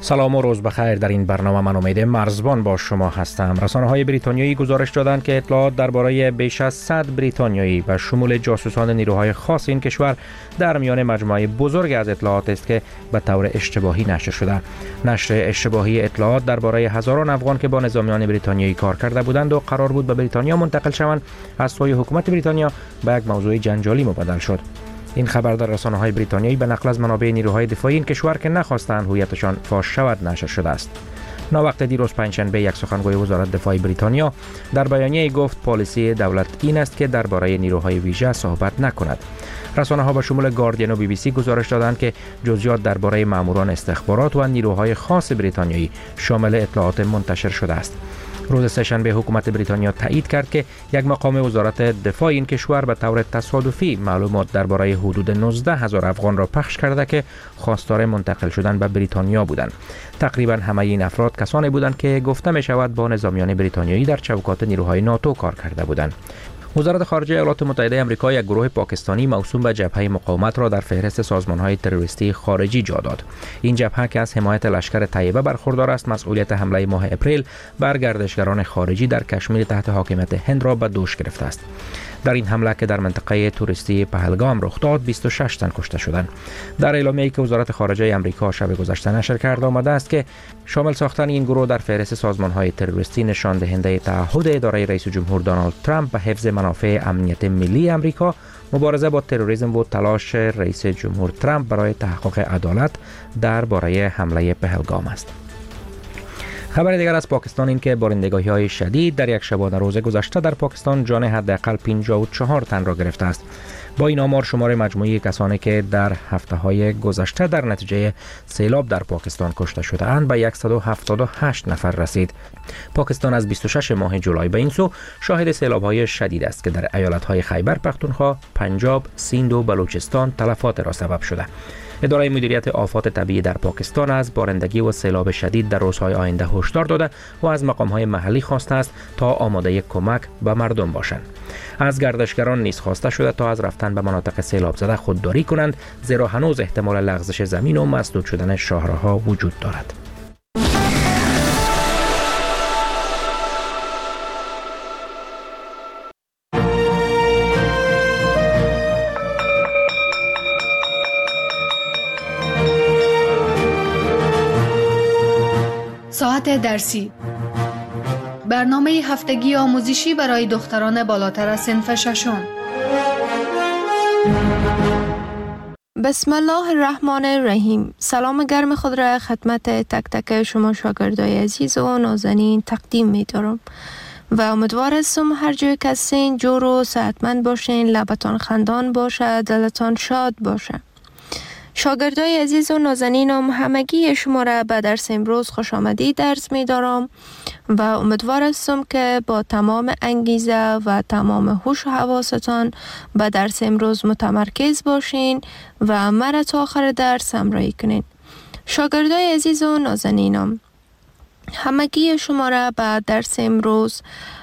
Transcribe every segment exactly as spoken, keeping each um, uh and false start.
سلام و روز بخیر. در این برنامه من امید مرزبان با شما هستم. رسانه‌های بریتانیایی گزارش دادند که اطلاعات درباره بیش از صد بریتانیایی و شمول جاسوسان نیروهای خاص این کشور در میان مجموعه بزرگ از اطلاعات است که به طور اشتباهی نشر شده. نشر اشتباهی اطلاعات درباره هزاران افغان که با نظامیان بریتانیایی کار کرده بودند و قرار بود به بریتانیا منتقل شوند از سوی حکومت بریتانیا به یک موضوع جنجالی مبدل شد. این خبر در رسانه‌های بریتانیایی به نقل از منابع نیروهای دفاعی این کشور که نخواستند هویتشان فاش شود نشر شده است. ناوقت دیروز پنجشنبه یک سخنگوی وزارت دفاع بریتانیا در بیانیه گفت پالیسی دولت این است که درباره نیروهای ویژه صحبت نکند. رسانه‌ها به شمول گاردین و بی بی سی گزارش دادند که جزئیات درباره ماموران استخبارات و نیروهای خاص بریتانیایی شامل اطلاعات منتشر شده است. روز سه‌شنبه حکومت بریتانیا تایید کرد که یک مقام وزارت دفاع این کشور به طور تصادفی معلومات درباره حدود نوزده هزار افغان را پخش کرده که خواستار منتقل شدن به بریتانیا بودند. تقریبا همه این افراد کسانی بودند که گفته می شود با نظامیان بریتانیایی در چوکات نیروهای ناتو کار کرده بودند. وزارت خارجه ایالات متحده آمریکا یک گروه پاکستانی موسوم به جبهه مقاومت را در فهرست سازمان‌های تروریستی خارجی جا داد. این جبهه که از حمایت لشکر طیبه برخوردار است، مسئولیت حمله ماه اپریل بر گردشگران خارجی در کشمیر تحت حاکمیت هند را به دوش گرفته است. در این حمله که در منطقه توریستی پهلگام رخ داد، بیست و شش تن کشته شدند. در اعلامیه‌ای که وزارت خارجه آمریکا شب گذشته نشر کرده آمده است که شامل ساختن این گروه در فهرست سازمان‌های تروریستی نشان دهنده تعهد اداره رئیس جمهور دونالد ترامپ به حفظ منافع امنیت ملی آمریکا، مبارزه با تروریسم و تلاش رئیس جمهور ترامپ برای تحقق عدالت درباره حمله پهلگام است. خبر دیگر از پاکستان این که بارندگی‌های شدید در یک شبانه روز گذشته در پاکستان جان حداقل پنجاه و چهار تن را گرفته است. با این آمار شمار مجموعی کسانی که در هفته‌های گذشته در نتیجه سیلاب در پاکستان کشته شده‌اند به صد و هفتاد و هشت نفر رسید. پاکستان از بیست و شش ماه جولای به این سو شاهد سیلاب‌های شدید است که در ایالت‌های خیبر پختونخوا، پنجاب، سیند و بلوچستان تلفات را سبب شده. اداره مدیریت آفات طبیعی در پاکستان از بارندگی و سیلاب شدید در روزهای آینده هشدار داده و از مقام‌های محلی خواسته است تا آماده کمک به مردم باشند. از گردشگران نیز خواسته شده تا از رفتن به مناطق سیلاب زده خودداری کنند، زیرا هنوز احتمال لغزش زمین و مسدود شدن شاهراه‌ها وجود دارد. ساعت درسی، برنامه هفتگی آموزشی برای دختران بالاتر از صنف ششم. بسم الله الرحمن الرحیم. سلام گرم خود را خدمت تک تک شما شاگردای عزیز و نازنین تقدیم می دارم و امیدوار هستم هر جای که هستین جور و صحتمند باشین، لبتان خندان باشه، دلتان شاد باشه. شاگردای عزیز و نازنینم، همگی شما را به درس امروز خوش آمدید درس می دارم و امیدوار هستم که با تمام انگیزه و تمام هوش و حواستان به درس امروز متمرکز باشین و مرا تا آخر درس همراهی کنین. شاگردای عزیز و نازنینم، همگی شما را به درس امروز،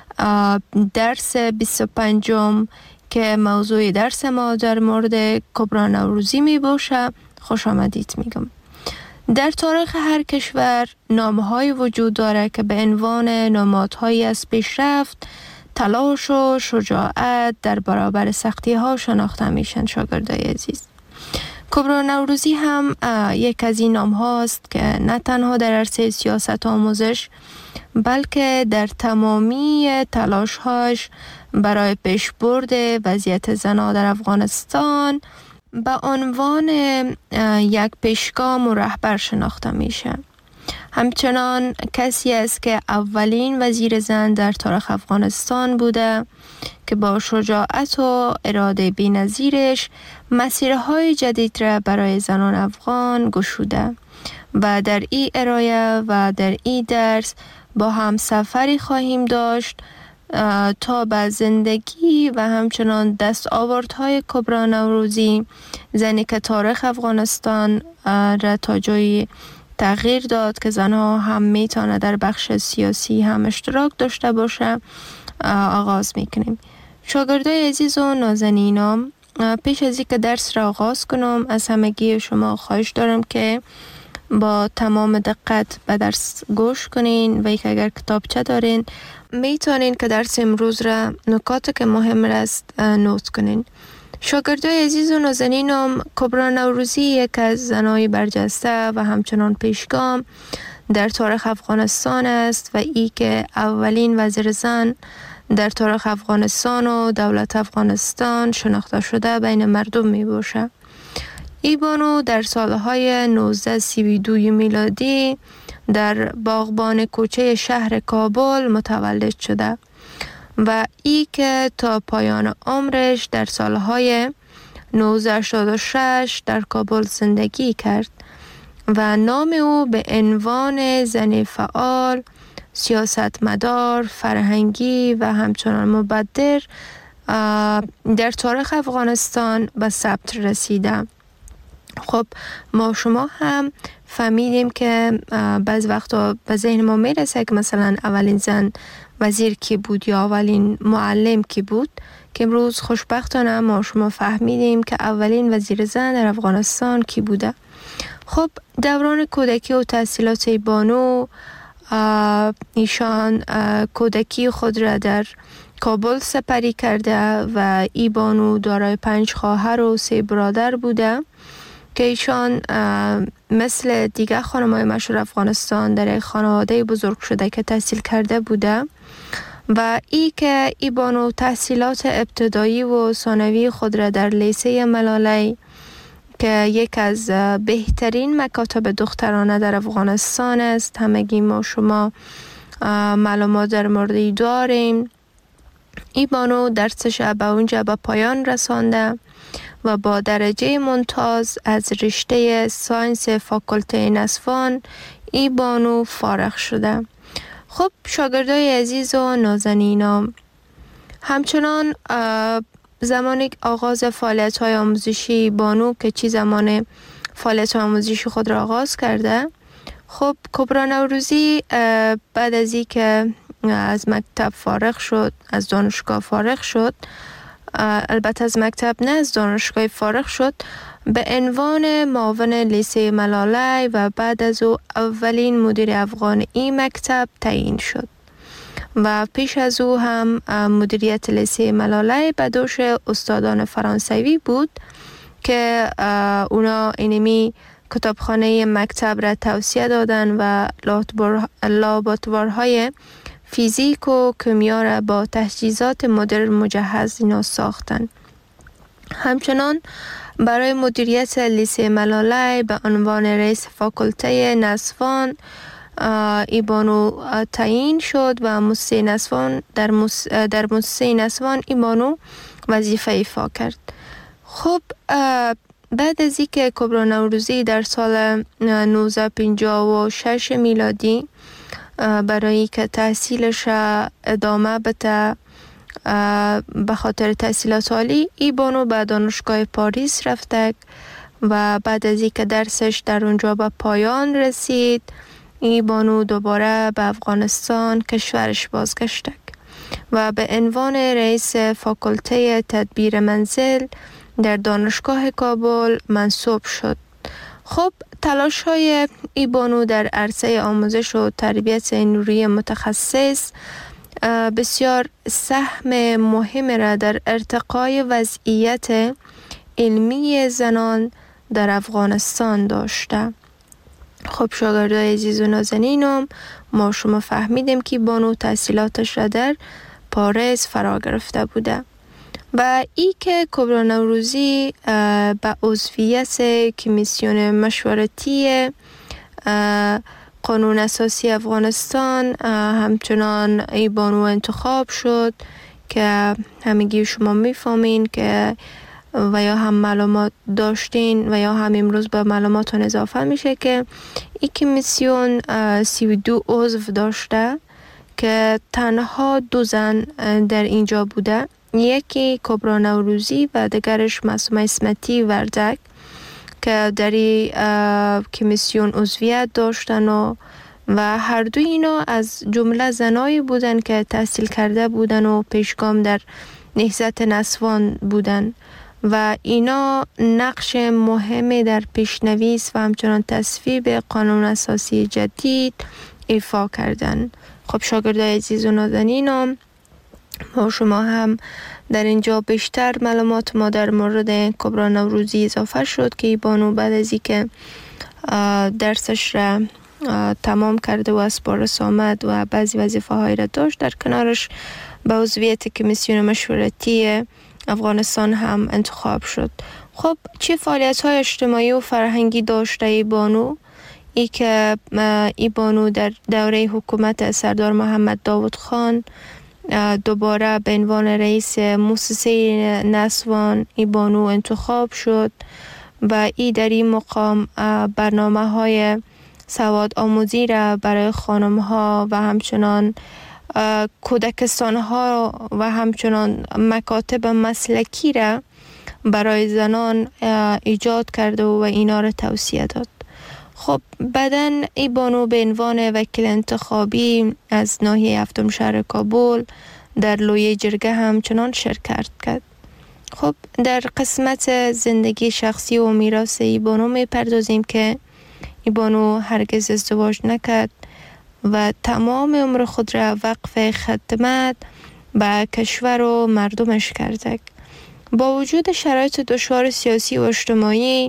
درس بیست و پنجم که موضوع درس ما در مورد کبری نوروزی می باشه خوش آمدید میگم. در تاریخ هر کشور نامه‌های وجود داره که به عنوان نمادهایی از پیشرفت، تلاش و شجاعت در برابر سختی‌ها شناخته میشن. شاگردای عزیز، کبری نوروزی هم یک از این نام‌هاست که نه تنها در عرصه سیاست آموزش بلکه در تمامی تلاش‌هاش برای پیشبرد وضعیت زنان در افغانستان به عنوان یک پیشگام و رهبر شناخته میشه. همچنان کسی است که اولین وزیر زن در تاریخ افغانستان بوده که با شجاعت و اراده بی‌نظیرش مسیرهای جدید را برای زنان افغان گشوده و در این ارائه و در این درس با هم سفری خواهیم داشت تا به زندگی و همچنان دستاوردهای کبری نوروزی، زنی که تاریخ افغانستان را تا جایی تغییر داد که زنها هم میتونه در بخش سیاسی هم اشتراک داشته باشه، آغاز میکنیم. شاگردای عزیز و نازنینم، پیش از اینکه درس را آغاز کنم از همگی شما خواهش دارم که با تمام دقت به درس گوش کنین و یک اگر کتابچه دارین میتونین که درس امروز را نکاتی که مهم است نوت کنین. شاگردای عزیز و نازنینم، کبرا نوروزی یک از زنای برجسته و همچنان پیشگام در تاریخ افغانستان است و ای که اولین وزیر زن در تاریخ افغانستان و دولت افغانستان شناخته شده بین مردم می باشه. ای بانو در سالهای نوزده سی و دو میلادی در باغبان کوچه شهر کابل متولد شده و ای که تا پایان عمرش در سالهای نوزده هشتاد و شش در کابل زندگی کرد و نام او به عنوان زن فعال، سیاستمدار، فرهنگی و همچنان مبدر در تاریخ افغانستان به ثبت رسیده. خب ما شما هم فهمیدیم که بعض وقتا به ذهن ما میرسه که مثلا اولین زن وزیر کی بود یا اولین معلم کی بود، که امروز خوشبختانه ما شما فهمیدیم که اولین وزیر زن در افغانستان کی بوده. خب دوران کودکی و تحصیلات بانو، ایشان کودکی خود را در کابل سپری کرده و ای بانو دارای پنج خواهر و سه برادر بوده که ایشان مثل دیگر خانم‌های مشهور افغانستان در خانواده بزرگ شده که تحصیل کرده بوده و ای که ای بانو تحصیلات ابتدایی و ثانوی خود را در لیسه ملالی که یک از بهترین مکاتب دخترانه در افغانستان است، همگی ما شما معلومات در موردی داریم، ای بانو درسش به اونجا به پایان رسانده و با درجه ممتاز از رشته ساینس فاکولته نسوان ای بانو فارغ شده. خب شاگردای عزیز و نازنینم، همچنان زمانی آغاز فعالیت های آموزشی بانو که چی زمان فعالیت آموزشی خود را آغاز کرده، خب کبرا نوروزی بعد از این که از مکتب فارغ شد، از دانشگاه فارغ شد، البته از مکتب نه از دانشگاه فارغ شد، به عنوان معاون لیسه ملالی و بعد از او اولین مدیر افغان این مکتب تعیین شد و پیش از او هم مدیریت لیسه ملالی به دوش استادان فرانسوی بود که اونا اینمی کتابخانه مکتب را توسعه دادن و لابراتوارهای فیزیک و کیمیا را با تجهیزات مدرن مجهز اینا ساختن. همچنان برای مدیریت لیسه ملالی به عنوان رئیس فاکولته نسوان ای بانو تعیین شد و مؤسسه نسوان در مس... در مؤسسه نسوان ای بانو وظیفه ایفا کرد. خب بعد از اینکه کبرا نوروزی در سال نوزده پنجاه و شش میلادی برای که تحصیلش ادامه بده به خاطر تحصیلات عالی، ای بانو به دانشگاه پاریس رفته و بعد از اینکه درسش در اونجا به پایان رسید، ای بانو دوباره به افغانستان کشورش بازگشت و به عنوان رئیس فاکولته تدبیر منزل در دانشگاه کابل منصوب شد. خب تلاش های ای بانو در عرصه آموزش و تربیت نوری متخصص بسیار سهم مهم را در ارتقای وضعیت علمی زنان در افغانستان داشته. خب شاگردای عزیز و نازنینم، ما شما فهمیدیم که بانو تحصیلاتش را در پاریس فرا گرفته بوده و ای که کبرا نوروزی به عضویت کمیسیون مشورتی قانون اساسی افغانستان همچنان ای بانو انتخاب شد که همگی شما میفهمین که و یا هم معلومات داشتین و یا هم امروز به معلوماتون اضافه میشه که این کمیسیون سی و دو عضو داشته که تنها دو زن در اینجا بوده، یکی کبرا نوروزی و دیگرش معصومه اسمتی وردک که در این کمیسیون عضویت داشتن و و هر دو اینا از جمله زنایی بودن که تحصیل کرده بودن و پیشگام در نهضت نسوان بودن و اینا نقش مهمی در پیشنویس و همچنان تصویب قانون اساسی جدید ایفا کردن. خب شاگردای عزیز و نازنینم، ما شما هم در اینجا بیشتر معلومات ما در مورد کبرا نوروزی اضافه شد که ای بانو بعد از اینکه درسش را تمام کرده و از پاریس آمد و بعضی وظیفه هایی را داشت، در کنارش به عضویت کمیسیون مشورتی افغانستان هم انتخاب شد. خب چه فعالیت های اجتماعی و فرهنگی داشته ای بانو؟ ای که ای بانو در دوره حکومت سردار محمد داود خان دوباره به عنوان رئیس مؤسسه نسوان ای بانو انتخاب شد و ای در این مقام برنامه های سواد آموزی را برای خانم ها و همچنان کودکستان ها و همچنان مکاتب مسلکی را برای زنان ایجاد کرده و اینا را توصیه داد. خب بعداً ای بانو به عنوان وکیل انتخابی از ناحیه هفتم شهر کابل در لویه جرگه همچنان شرکت کرد. خب در قسمت زندگی شخصی و میراث ای بانو می پردازیم که ای بانو هرگز ازدواج نکرد و تمام عمر خود را وقف خدمت به کشور و مردمش کرده. با وجود شرایط دشوار سیاسی و اجتماعی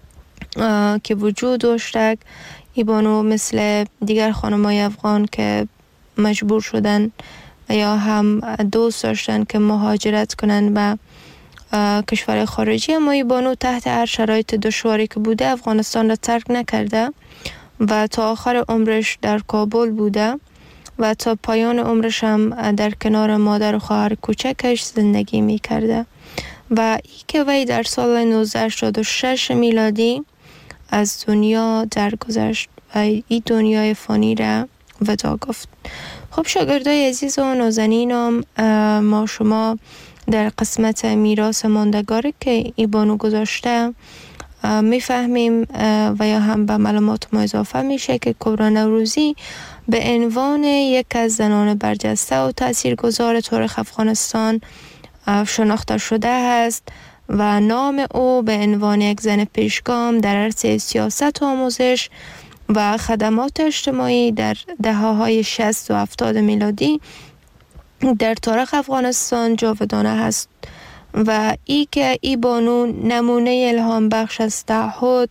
که وجود داشته، ای بانو مثل دیگر خانمای افغان که مجبور شدن یا هم دوست داشتن که مهاجرت کنن به کشور خارجی، اما ای بانو تحت هر شرایط دشواری که بوده افغانستان را ترک نکرده و تا آخر عمرش در کابل بوده و تا پایان عمرش هم در کنار مادر و خواهر کوچکش زندگی می کرده و ای که وی در سال نوزده هشتاد و شش میلادی از دنیا درگذشت و این دنیای فانی را وداع گفت. خب شاگردای عزیز و نازنینم، ما شما در قسمت میراث ماندگاری که ای بانو گذاشته میفهمیم و یا هم به معلومات ما اضافه میشه که کبرا نوروزی به عنوان یک از زنان برجسته و تاثیرگذار تاریخ افغانستان شناخته شده است و نام او به عنوان یک زن پیشگام در عرصه سیاست و آموزش و خدمات اجتماعی در دهه‌های شصت و هفتاد میلادی در تاریخ افغانستان جاودانه است و ای که ای بانو نمونه الهام بخش از تعهد،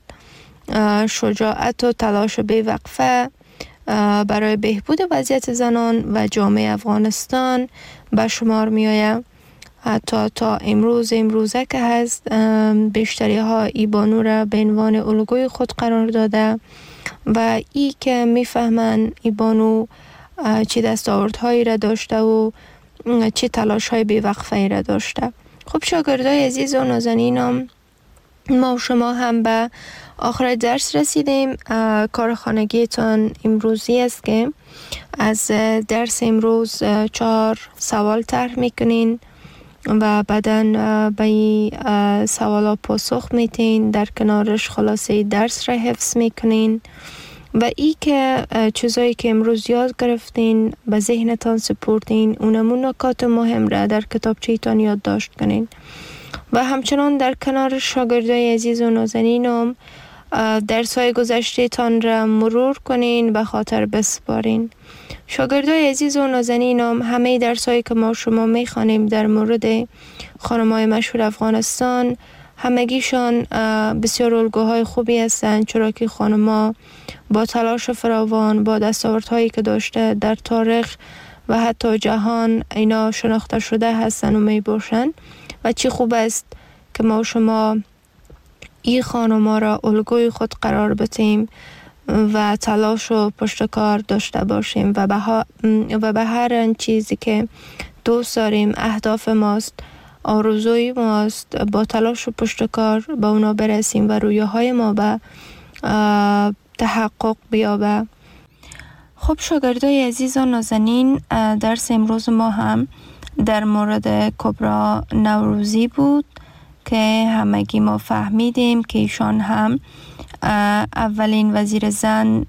شجاعت و تلاش بی‌وقفه برای بهبود وضعیت زنان و جامعه افغانستان به شمار می آید. حتی تا امروز امروزه که هست بیشتری ها ای بانو را به عنوان الگوی خود قرار داده و ای که میفهمن ای بانو چه دستاوردهایی را داشته و چه تلاش های بی‌وقفه را داشته. خب شاگردای عزیز و نازنینم، ما شما هم به آخر درس رسیدیم. کار خانگیتان امروزی است که از درس امروز چهار سوال طرح میکنین و بعداً به این سوالا پاسخ میتین، در کنارش خلاصه درس را حفظ میکنین و ای که چیزایی که امروز یاد گرفتین به ذهنتان سپردین، اونمون نکات مهم را در کتابچه‌تان یادداشت کنین و همچنان در کنار شاگردای عزیز و نازنینم درس‌های گذشته تان را مرور کنین، به خاطر بسپارین. شاگردای عزیز و نازنینم، همه درس‌هایی که ما شما می‌خوانیم در مورد خانم‌های مشهور افغانستان همگیشان بسیار الگوهای خوبی هستند، چرا که خانم‌ها با تلاش فراوان، با دستاوردهایی که داشته در تاریخ و حتی جهان اینا شناخته شده هستند و می باشند و چی خوب است که ما شما این خانم‌ها را الگوی خود قرار بدیم و تلاش و پشتکار داشته باشیم و به, و به هر چیزی که دوست داریم، اهداف ماست، آرزوی ماست، با تلاش و پشتکار به اونا برسیم و رویاهای ما به تحقق بیابه. خب شاگردای عزیز و نازنین، درس امروز ما هم در مورد کبرا نوروزی بود که همگی ما فهمیدیم که ایشان هم اولین وزیر زن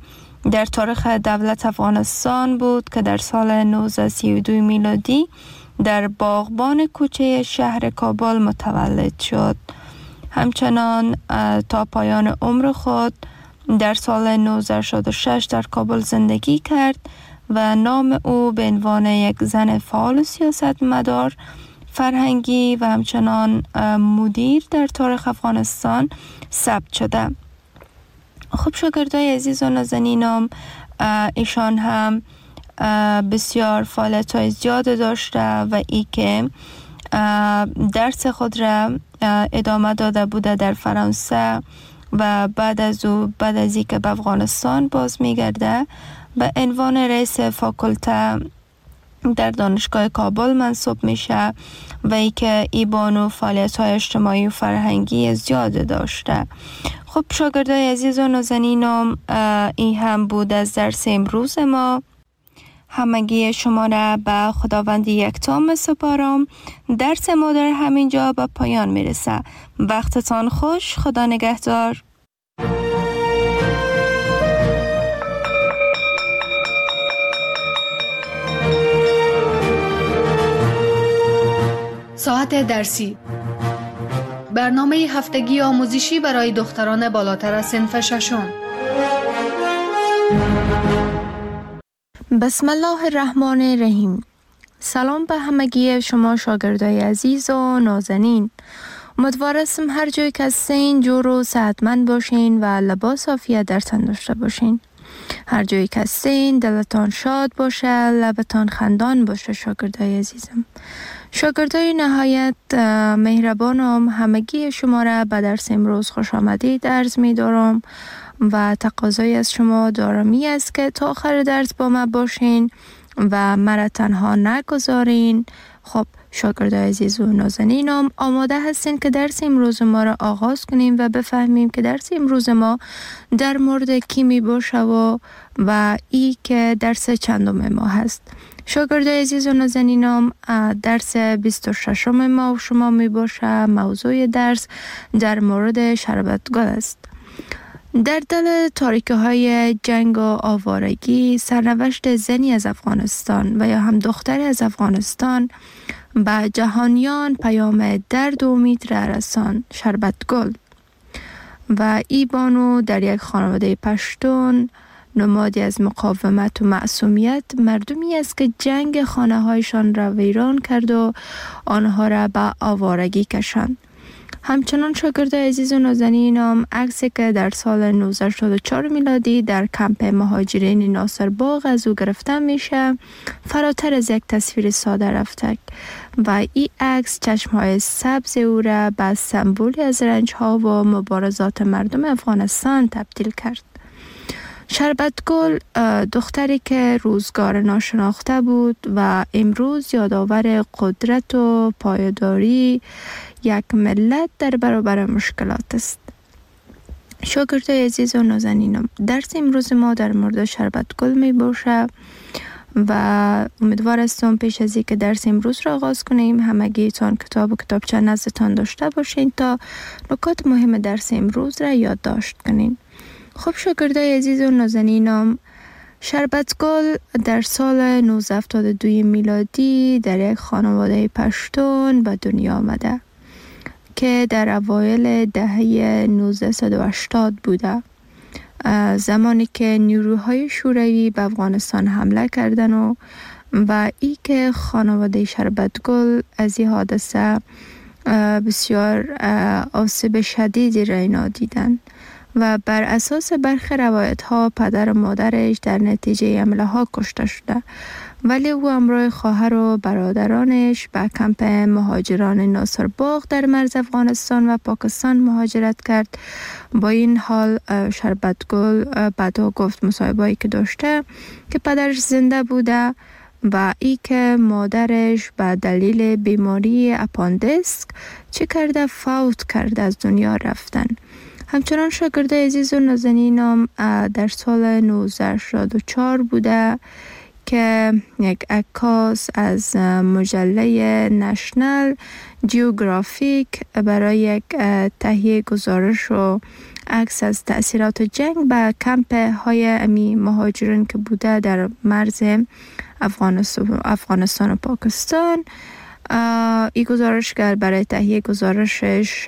در تاریخ دولت افغانستان بود که در سال نوزده سی و دو میلادی در باغبان کوچه شهر کابل متولد شد. همچنان تا پایان عمر خود در سال نوزده شصت و شش در کابل زندگی کرد و نام او به عنوان یک زن فعال سیاستمدار فرهنگی و همچنان مدیر در تاریخ افغانستان ثبت شده. خب شاگردای عزیز و نازنینم، ایشان هم بسیار فعالیت‌های زیاد داشته و ای که درس خود را ادامه داده بوده در فرانسه و بعد از او بعد از اینکه به افغانستان باز میگرده به عنوان رئیس فاکولته در دانشگاه کابل منصوب میشه و ای که ای بانو فعالیت‌های اجتماعی و فرهنگی زیاد داشته. خب شاگردای عزیز و نازنینم، این هم بود از درس امروز ما. همگی شما را به خداوند یکتا می‌سپارم. درس ما در همینجا به پایان میرسه. وقتتان خوش. خدا نگهدار. ساعت درسی، برنامه هفتگی آموزشی برای دختران بالاتر از صنف ششم. بسم الله الرحمن الرحیم. سلام به همگی شما شاگردای عزیز و نازنین. امیدوارم هر جای که هستین جور و صحتمند باشین و لباس عافیت در تن داشته باشین. هر جایی که هستین دلتان شاد باشه، لبتان خندان باشه شاگردای عزیزم. شاگردای نهایت مهربانم، همگی شما را به درس امروز خوش آمدید عرض می دارم و تقاضای از شما دارمی است که تا آخر درس با ما باشین و مرا تنها نگذارین. خب شاگردای عزیز و نازنینم، آماده هستین که درس امروز ما را آغاز کنیم و بفهمیم که درس امروز ما در مورد کی می باشه و و ای که درس چندم ما هست. شاگردای عزیز و نازنینم، درس بیست و ششم ما و شما می باشه. موضوع درس در مورد شربتگل است. در دل تاریکه های جنگ و آوارگی، سرنوشت زنی از افغانستان و یا هم دختری از افغانستان به جهانیان پیام درد و امید را رساند. شربتگل و ای بانو در یک خانواده پشتون، نمادی از مقاومت و معصومیت، مردمی است که جنگ خانه هایشان را ویران کرد و آنها را به آوارگی کشاند. همچنان شاگردای عزیز و نازنینم، عکسی که در سال نوزده شصت و چهار میلادی در کمپ مهاجرین ناصر باغ از او گرفته میشه، فراتر از یک تصویر ساده رفته و این عکس چشمهای سبز او را به سمبولی از رنجها و مبارزات مردم افغانستان تبدیل کرد. شربتگل دختری که روزگار ناشناخته بود و امروز یادآور قدرت و پایداری یک ملت در برابر مشکلات است. شاگردای عزیز و نازنینم، درس امروز ما در مورد شربتگل می باشه و امیدوار هستم پیش از اینکه درس امروز را آغاز کنیم همگی تان کتاب و کتابچه نزدتان داشته باشین تا نکات مهم درس امروز را یادداشت کنین. خب شاگردای عزیز و نازنینم، شربتگل در سال نوزده هفتاد و دو میلادی در یک خانواده پشتون به دنیا آمده که در اوایل دهه نوزده و هشتاد بوده، زمانی که نیروهای شوروی به افغانستان حمله کردن و و ای که خانواده شربتگل از این حادثه بسیار آسیب شدیدی را اینا دیدن و بر اساس برخی روایت ها پدر و مادرش در نتیجه حمله ها کشته شده، ولی او همراه خواهر و برادرانش به کمپ مهاجران ناصر باغ در مرز افغانستان و پاکستان مهاجرت کرد. با این حال شربتگل بعدا گفت مصاحبه‌ای که داشته که پدرش زنده بوده و ای که مادرش به دلیل بیماری اپاندیسک چه کرده فوت کرده از دنیا رفتن. همچنان شاگردای عزیز و نازنینم، در سال نوزده شصت و چهار بوده که یک عکاس از مجله نشنال جیوگرافیک برای یک تهیه گزارش و عکس از تأثیرات جنگ به کمپ های امی مهاجرین که بوده در مرز افغانستان, افغانستان و پاکستان. این گزارشگر برای تهیه گزارشش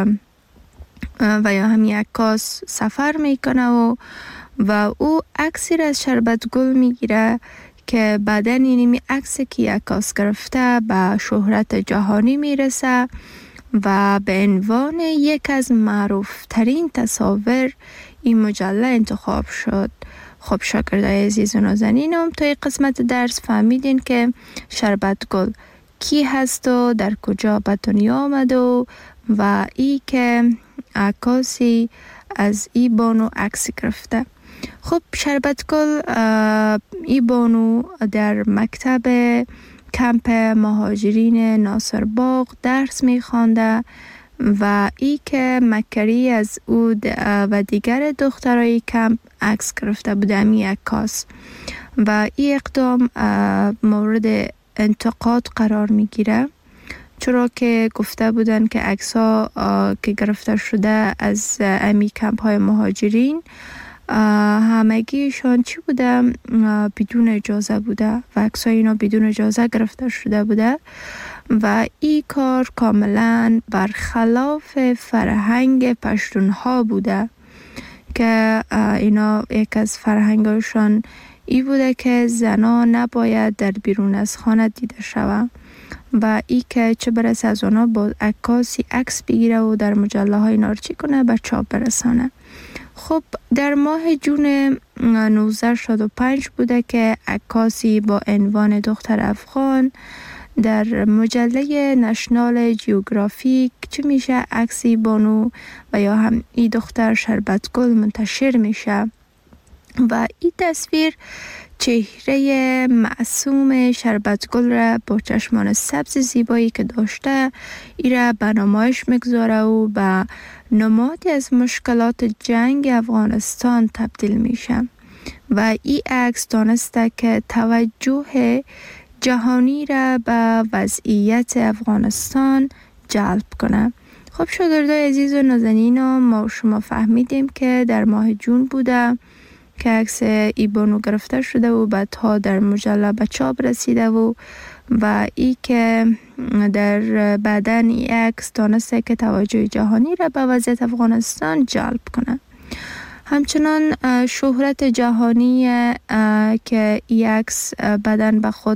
و یا همین عکاس سفر میکنه و و او عکسی از شربت گل میگیره که بعدن اینمی عکسی که عکاس گرفته به شهرت جهانی میرسه و به عنوان یک از معروف ترین تصاویر این مجله انتخاب شد. خب شاگردای عزیز و نازنینم توی قسمت درس فهمیدین که شربت گل کی هست و در کجا به دنیا آمد و و ای که عکاسی از ای بانو عکس گرفته. خب شربت گل ای بانو در مکتب کمپ مهاجرین ناصر باغ درس می خوانده و ای که مکری از او و دیگر دخترای کمپ عکس گرفته بوده امی عکاس و این اقدام مورد انتقاد قرار می گیره، چرا که گفته بودن که عکس ها که گرفته شده از امی کمپ های مهاجرین همگیشان چی بوده؟ بدون اجازه بوده و عکس های اینا بدون اجازه گرفته شده بوده و این کار کاملا برخلاف فرهنگ پشتونها بوده که اینا یک از فرهنگشان ای بوده که زنا نباید در بیرون از خانه دیده شود و ای که چه برسه از اونا با عکاسی عکس بگیره و در مجله های نارچی کنه به چاپ برسانه. خب در ماه جون نوزده شصت و پنج بوده که عکاسی با عنوان دختر افغان در مجله نشنال جیوگرافیک چه میشه عکسی بانو و یا هم ای دختر شربت گل منتشر میشه و این تصویر چهره معصوم شربت گل را با چشمان سبز زیبایی که داشته ای را به نمایش میگذاره و به نمادی از مشکلات جنگ افغانستان تبدیل میشه و این عکس دانسته که توجه جهانی را به وضعیت افغانستان جلب کنه. خب شاگردای عزیز و نازنین، ما شما فهمیدیم که در ماه جون بوده که عکس ای بانو گرفته شده و بعدها در مجله به چاپ رسیده و و ای که در بعدن ای عکس دانسته که توجه جهانی را به وضعیت افغانستان جلب کنه. همچنان شهرت جهانی که ای عکس بعدن به خود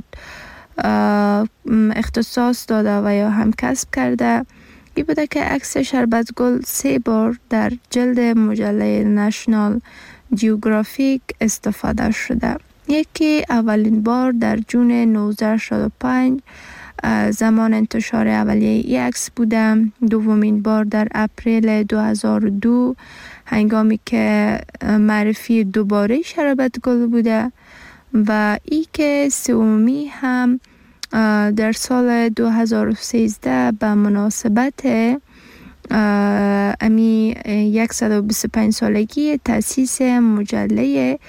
اختصاص داده و یا هم کسب کرده ای بوده که عکس شربت گل سه بار در جلد مجله نشنال جیوگرافیک استفاده شده. یکی اولین بار در جون نوزده شصت و پنج زمان انتشار اولیه ای عکس بوده، دومین بار در اپریل دو هزار و دو هنگامی که معرفی دوباره شربت گل بوده و ای که سومی هم در سال دو هزار و سیزده به مناسبت امی صد و بیست و پنج سالگی تأسیس مجله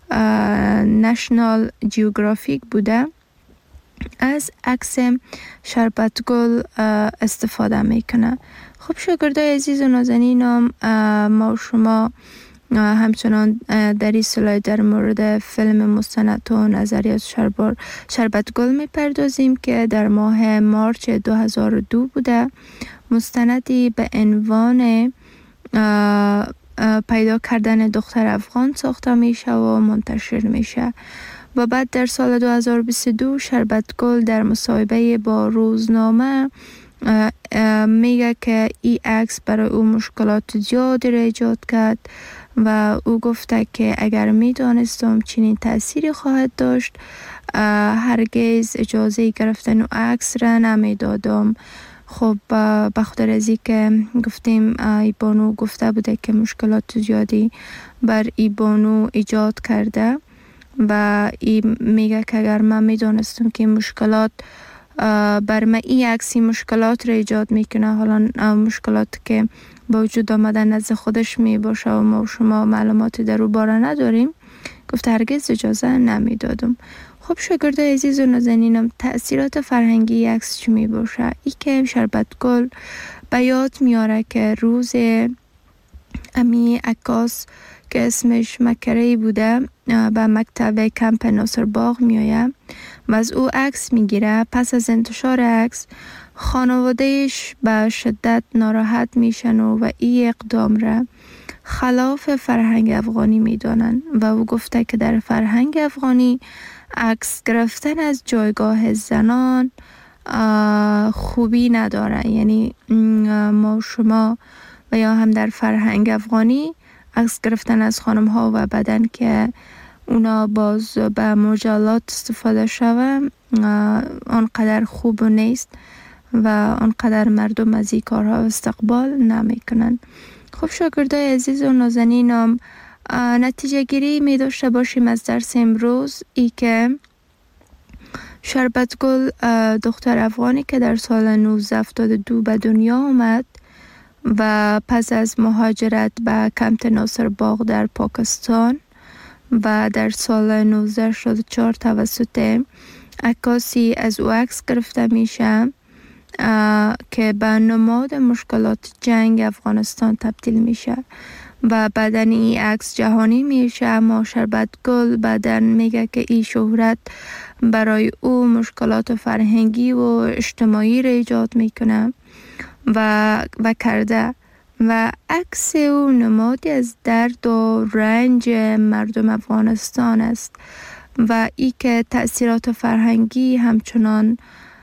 نشنال جیوگرافیک بوده، از عکس شربت گل استفاده میکنه. خب شاگردای عزیز و نازنینم، ما و شما همچنان در این سلاید در مورد فیلم مستند و نظریات شربت گل میپردازیم که در ماه مارچ دو هزار و دو بوده. مستندی به عنوان پیدا کردن دختر افغان ساخته میشه و منتشر میشه و بعد در سال دو هزار و بیست و دو شربت گل در مصاحبه با روزنامه میگه که این عکس برای او مشکلات زیادی را ایجاد کرد و او گفته که اگر میدانستم چنین تأثیری خواهد داشت هرگز اجازه گرفتن عکس را نمیدادم. خب به خاطر از که گفتیم ای بانو گفته بوده که مشکلات زیادی بر ای بانو ایجاد کرده و ای میگه که اگر من میدانستم که مشکلات بر من این عکسی مشکلات را ایجاد میکنه، حالا مشکلات که با وجود آمدن نزد خودش می باشه و ما و شما معلوماتی در او باره نداریم، گفته هرگز اجازه نمیدادم. خب شاگردای عزیز و نازنینم، تأثیرات فرهنگی عکس چی می باشه؟ ای که شربت گل به یاد میاره که روز امی عکاس که اسمش مکری بوده به مکتب کمپ ناصر باغ می آید و از او عکس می گیره. پس از انتشار عکس خانوادهش به شدت ناراحت میشن و این اقدام را خلاف فرهنگ افغانی می دانن و او گفته که در فرهنگ افغانی عکس گرفتن از جایگاه زنان خوبی نداره. یعنی ما شما و یا هم در فرهنگ افغانی عکس گرفتن از خانم ها و بدن که اونا باز به مجلات استفاده شوه آنقدر خوب نیست و آنقدر مردم از این کارها استقبال نمی کنن. خب شاگردای عزیز و نازنینم، نتیجه گیری می داشته باشیم از درس امروز ای که شربت گل دختر افغانی که در سال نوزده هفتاد و دو به دنیا آمد و پس از مهاجرت به کمپ ناصر باغ در پاکستان و در سال نوزده هشتاد و چهار توسط عکاسی از او عکس گرفته میشه که به نماد مشکلات جنگ افغانستان تبدیل میشه و بعدن این عکس جهانی میشه. اما شربت گل بعدن میگه که این شهرت برای او مشکلات فرهنگی و اجتماعی را ایجاد میکنه و و کرده و عکس او نمادی از درد و رنج مردم افغانستان است و ای که تأثیرات فرهنگی همچنان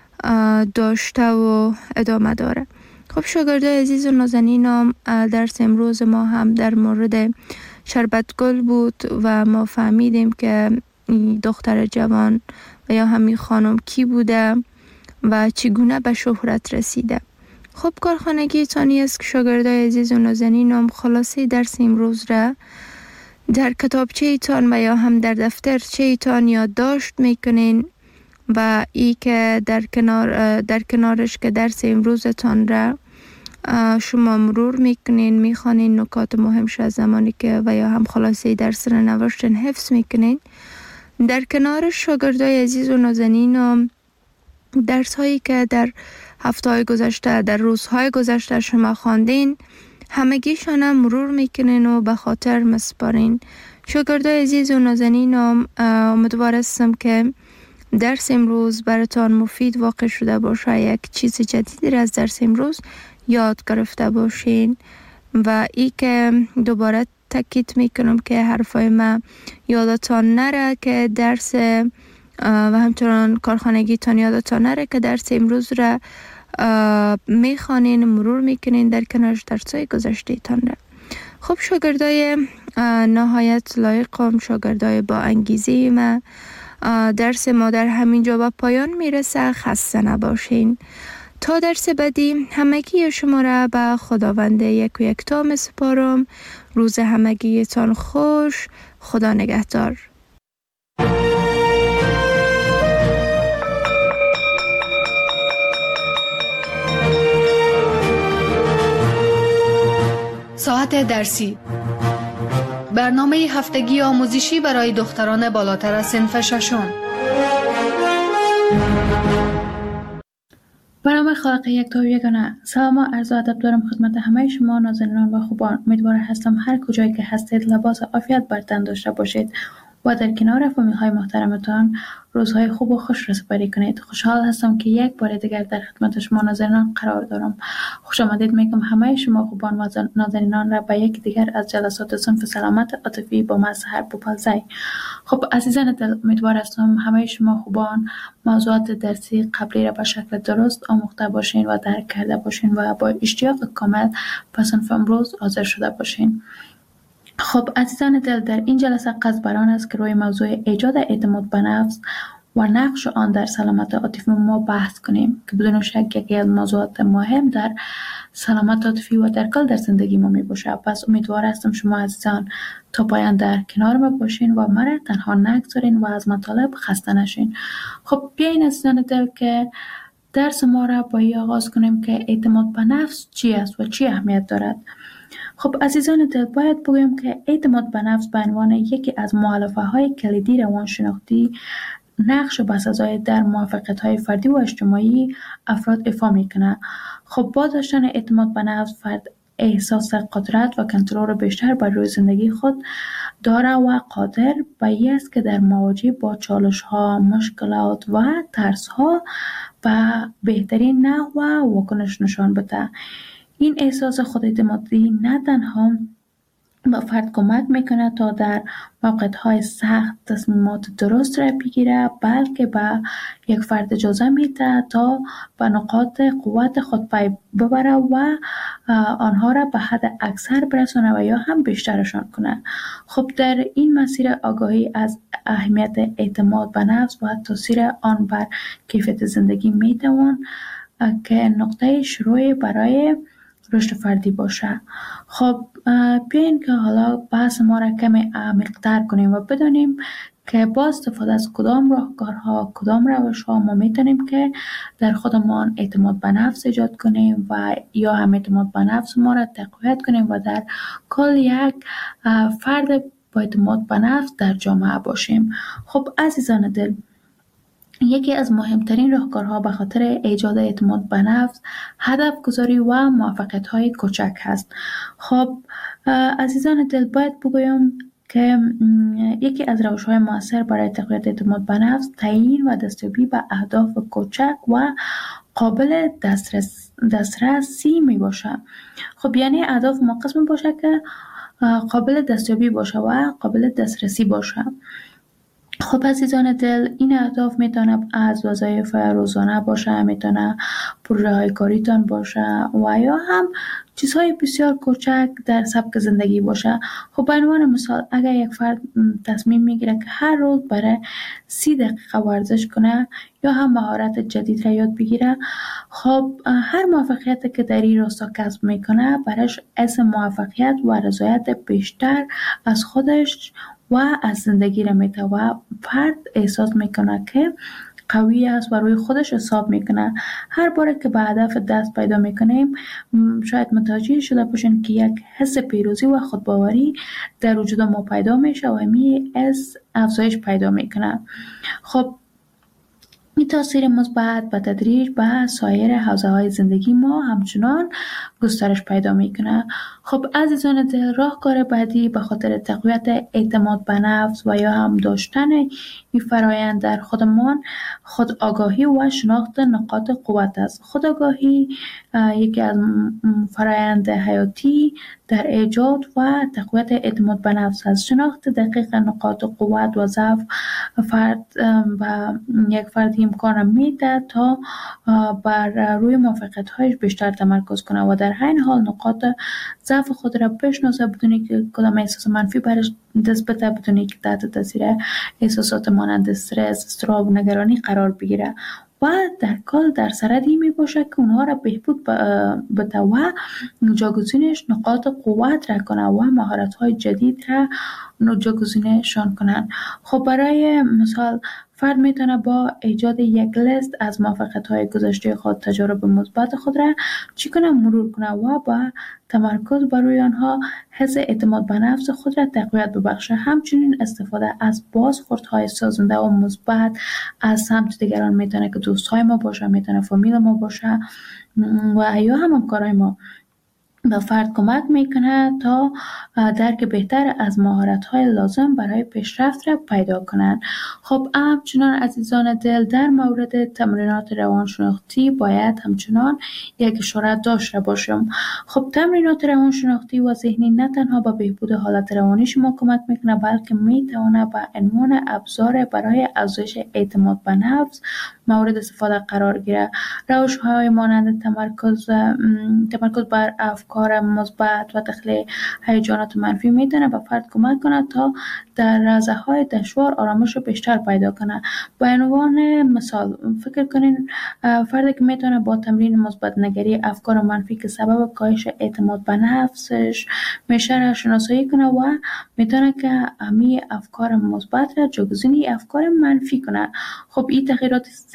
داشته و ادامه داره. خب شاگردای عزیز و نازنینم، درس امروز ما هم در مورد شربت گل بود و ما فهمیدیم که دختر جوان و یا همین خانم کی بوده و چگونه به شهرت رسیده. خب کارخانگی تانی است که شاگردای عزیز و نازنینم خلاصه درس امروز را در کتابچه ایتان و یا هم در دفترچه ایتان یادداشت میکنین و ای که در کنار در کنارش که درس امروزتان را شما مرور میکنین، میخوانین نکات مهمش از زمانی که و یا هم خلاصه درس را نوشتن حفظ میکنین. در کنار شاگردای عزیز و نازنینم درس هایی که در هفته های گذشته در روزهای گذشته شما خواندین همگیشان هم مرور میکنین و به خاطر مسپارین. شاگردای عزیز و نازنینم، امیدوار هستم که درس امروز براتان مفید واقع شده باشه، یک چیز جدیدی را از درس امروز یاد گرفته باشین و ای که دوباره تاکید میکنم که حرفای ما یادتان نره که درس و همچنان کارخانگی تان یادتان نره که درس امروز را میخوانین، مرور میکنین در کنارش درسای گذشته تان را. خب شاگردای نهایت لایقم، شاگردای با انگیزه ما، درس ما در همین جا به پایان میرسه. خسته نباشین. تا درس بعدی همگی شما را به خداوند یک و یکتا میسپارم. روز همگیتان خوش. خدا نگهدار. ساعت درسی، برنامه هفتگی آموزشی برای دختران بالاتر از صنف ششم. برنامه خالق یک تا یگانه. سلام و عرض ادب دارم خدمت همه شما نازنینان و خوبان. امیدوار هستم هر کجایی که هستید لباس عافیت بر تن داشته باشید و در کنار فامیل های محترمتان روزهای خوب و خوش را سپری کنید. خوشحال هستم که یک بار دیگر در خدمت شما نازنینان قرار دارم. خوش آمدید میگم همه شما خوبان و نازنینان را به یک دیگر از جلسات صنف سلامت عاطفی با من سحر بوپالزی. خب عزیزان دل، امیدوار هستم همه شما خوبان موضوعات درسی قبلی را به شکل درست آموخته باشین و درک کرده باشین و با اشتیاق کامل به صنف امروز حاضر شده باشین. خب عزیزان دل، در این جلسه قصد بر آن است که روی موضوع ایجاد اعتماد به نفس و نقش آن در سلامت عاطفی ما بحث کنیم که بدون شک یکی از موضوعات مهم در سلامت عاطفی و در کل در زندگی ما می باشه. پس امیدوار هستم شما عزیزان تا پایان در کنار ما باشین و مرا تنها نگذارین و از مطالب خسته نشین. خب بیاین عزیزان دل که درس ما را با این آغاز کنیم که اعتماد به نفس چی است و چی اهمیت دارد. خب عزیزان دل، باید بگویم که اعتماد به نفس به عنوان یکی از مؤلفه های کلیدی روانشناختی نقش بسزای در موفقیت های فردی و اجتماعی افراد ایفا میکنه. خب با داشتن اعتماد به نفس فرد احساس قدرت و کنترل بیشتر بر روی زندگی خود داره و قادر به این است که در مواجه با چالش ها، مشکلات و ترس ها و بهترین نحو و واکنش نشان بده. این احساس خوداعتمادی نه تنها به فرد کمک میکنه تا در موقعیت‌های سخت تصمیمات درست را بگیره، بلکه به یک فرد اجازه میده تا به نقاط قوت خود پی ببره و آنها را به حد اکثر برسونه و یا هم بیشترشان کنه. خب در این مسیر آگاهی از اهمیت اعتماد به نفس و تاثیر آن بر کیفیت زندگی میتوان که نقطه شروع برای رشد فردی باشه. خب بیاین که حالا بحث ما را کمی عمیق‌تر کنیم و بدانیم که با استفاده از کدام راهکارها، کدام روش‌ها ما میتونیم که در خودمان اعتماد به نفس ایجاد کنیم و یا هم اعتماد به نفس ما را تقویت کنیم و در کل یک فرد با اعتماد به نفس در جامعه باشیم. خب عزیزان دل، یکی از مهمترین راهکارها به خاطر ایجاد اعتماد به نفس هدف گذاری و موفقیت های کوچک هست. خب عزیزان دل، باید بگویم که یکی از روش های مؤثر برای تقویت اعتماد به نفس تعیین و دستیابی به اهداف کوچک و قابل دسترس دسترسی می باشه. خب یعنی اهداف ما قسم باشه که قابل دستیابی باشه و قابل دسترسی باشه. خب عزیزان دل، این اهداف میتونه از وظایف روزانه باشه، میتونه پروژه های کاریتان باشه و یا هم چیزهای بسیار کوچک در سبک زندگی باشه. خب به عنوان مثال اگر یک فرد تصمیم میگیره که هر روز برای سی دقیقه ورزش کنه یا هم مهارت جدید را یاد بگیره، خب هر موفقیت که در این راستا کسب میکنه برایش حس موفقیت و رضایت بیشتر از خودش و از زندگی را میده و فرد احساس میکنه که قوی است و روی خودش حساب میکنه. هر باره که به هدف دست پیدا میکنیم شاید متوجه شده باشین که یک حس پیروزی و خودباوری در وجود ما پیدا میشه و همین حس افزایش پیدا میکنه. خب این تاثیر مثبت به تدریج به سایر حوزه‌های زندگی ما همچنان گسترش پیدا میکنه. خب عزیزان دل، راهکار بعدی به خاطر تقویت اعتماد به نفس و یا هم داشتن این فرایند در خودمان خود آگاهی و شناخت نقاط قوت است. خود آگاهی یکی از فرایند حیاتی در ایجاد و تقویت اعتماد به نفس است. شناخت دقیق نقاط قوت و ضعف فرد و یک فردی امکان میده تا بر روی موفقیت‌هایش بیشتر تمرکز کنه و در همین حال نقاط ضعف خود را بشناسه بدون که کدام احساس منفی برش دست بده، بدون که تحت تاثیر احساسات مانند استرس، اضطراب و نگرانی قرار بگیره و در کل در سردی می باشه که اونها را بهبود بده و جاگزینش نقاط قوت را کنه و مهارت‌های جدید را جاگزینشان کنن. خب برای مثال فرد میتونه با ایجاد یک لیست از موفقیت‌های گذشته خود، تجارب مثبت خود را چی کنه مرور کنه و با تمرکز بر روی آنها حس اعتماد به نفس خود را تقویت ببخشه. همچنین استفاده از بازخوردهای سازنده و مثبت از سمت دیگران میتونه که دوستای ما باشه، میتونه فامیل ما باشه و یا هم همکارای ما به فرد کمک میکنه تا درک بهتر از مهارت‌های لازم برای پیشرفت را پیدا کنند. خب همچنان عزیزان دل، در مورد تمرینات روانشناختی باید همچنان یک اشاره داشته باشم. خب تمرینات روانشناختی و ذهنی نه تنها به بهبود حالت روانی شما کمک میکنه، بلکه میتونه به عنوان ابزار برای افزایش اعتماد به نفس مورد استفاده قرار گیره. روش‌های مانند تمرکز تمرکز بر افکار مثبت و تخلیه هیجانات منفی میتونه به فرد کمک کنه تا در لحظه‌های دشوار آرامش بیشتر پیدا کنه. به عنوان مثال فکر کنین فردی که میتونه با تمرین مثبت نگری افکار منفی که سبب کاهش اعتماد به نفسش میشه را شناسایی کنه و میتونه که همین افکار مثبت را جایگزین افکار منفی کنه. خب این تغییرات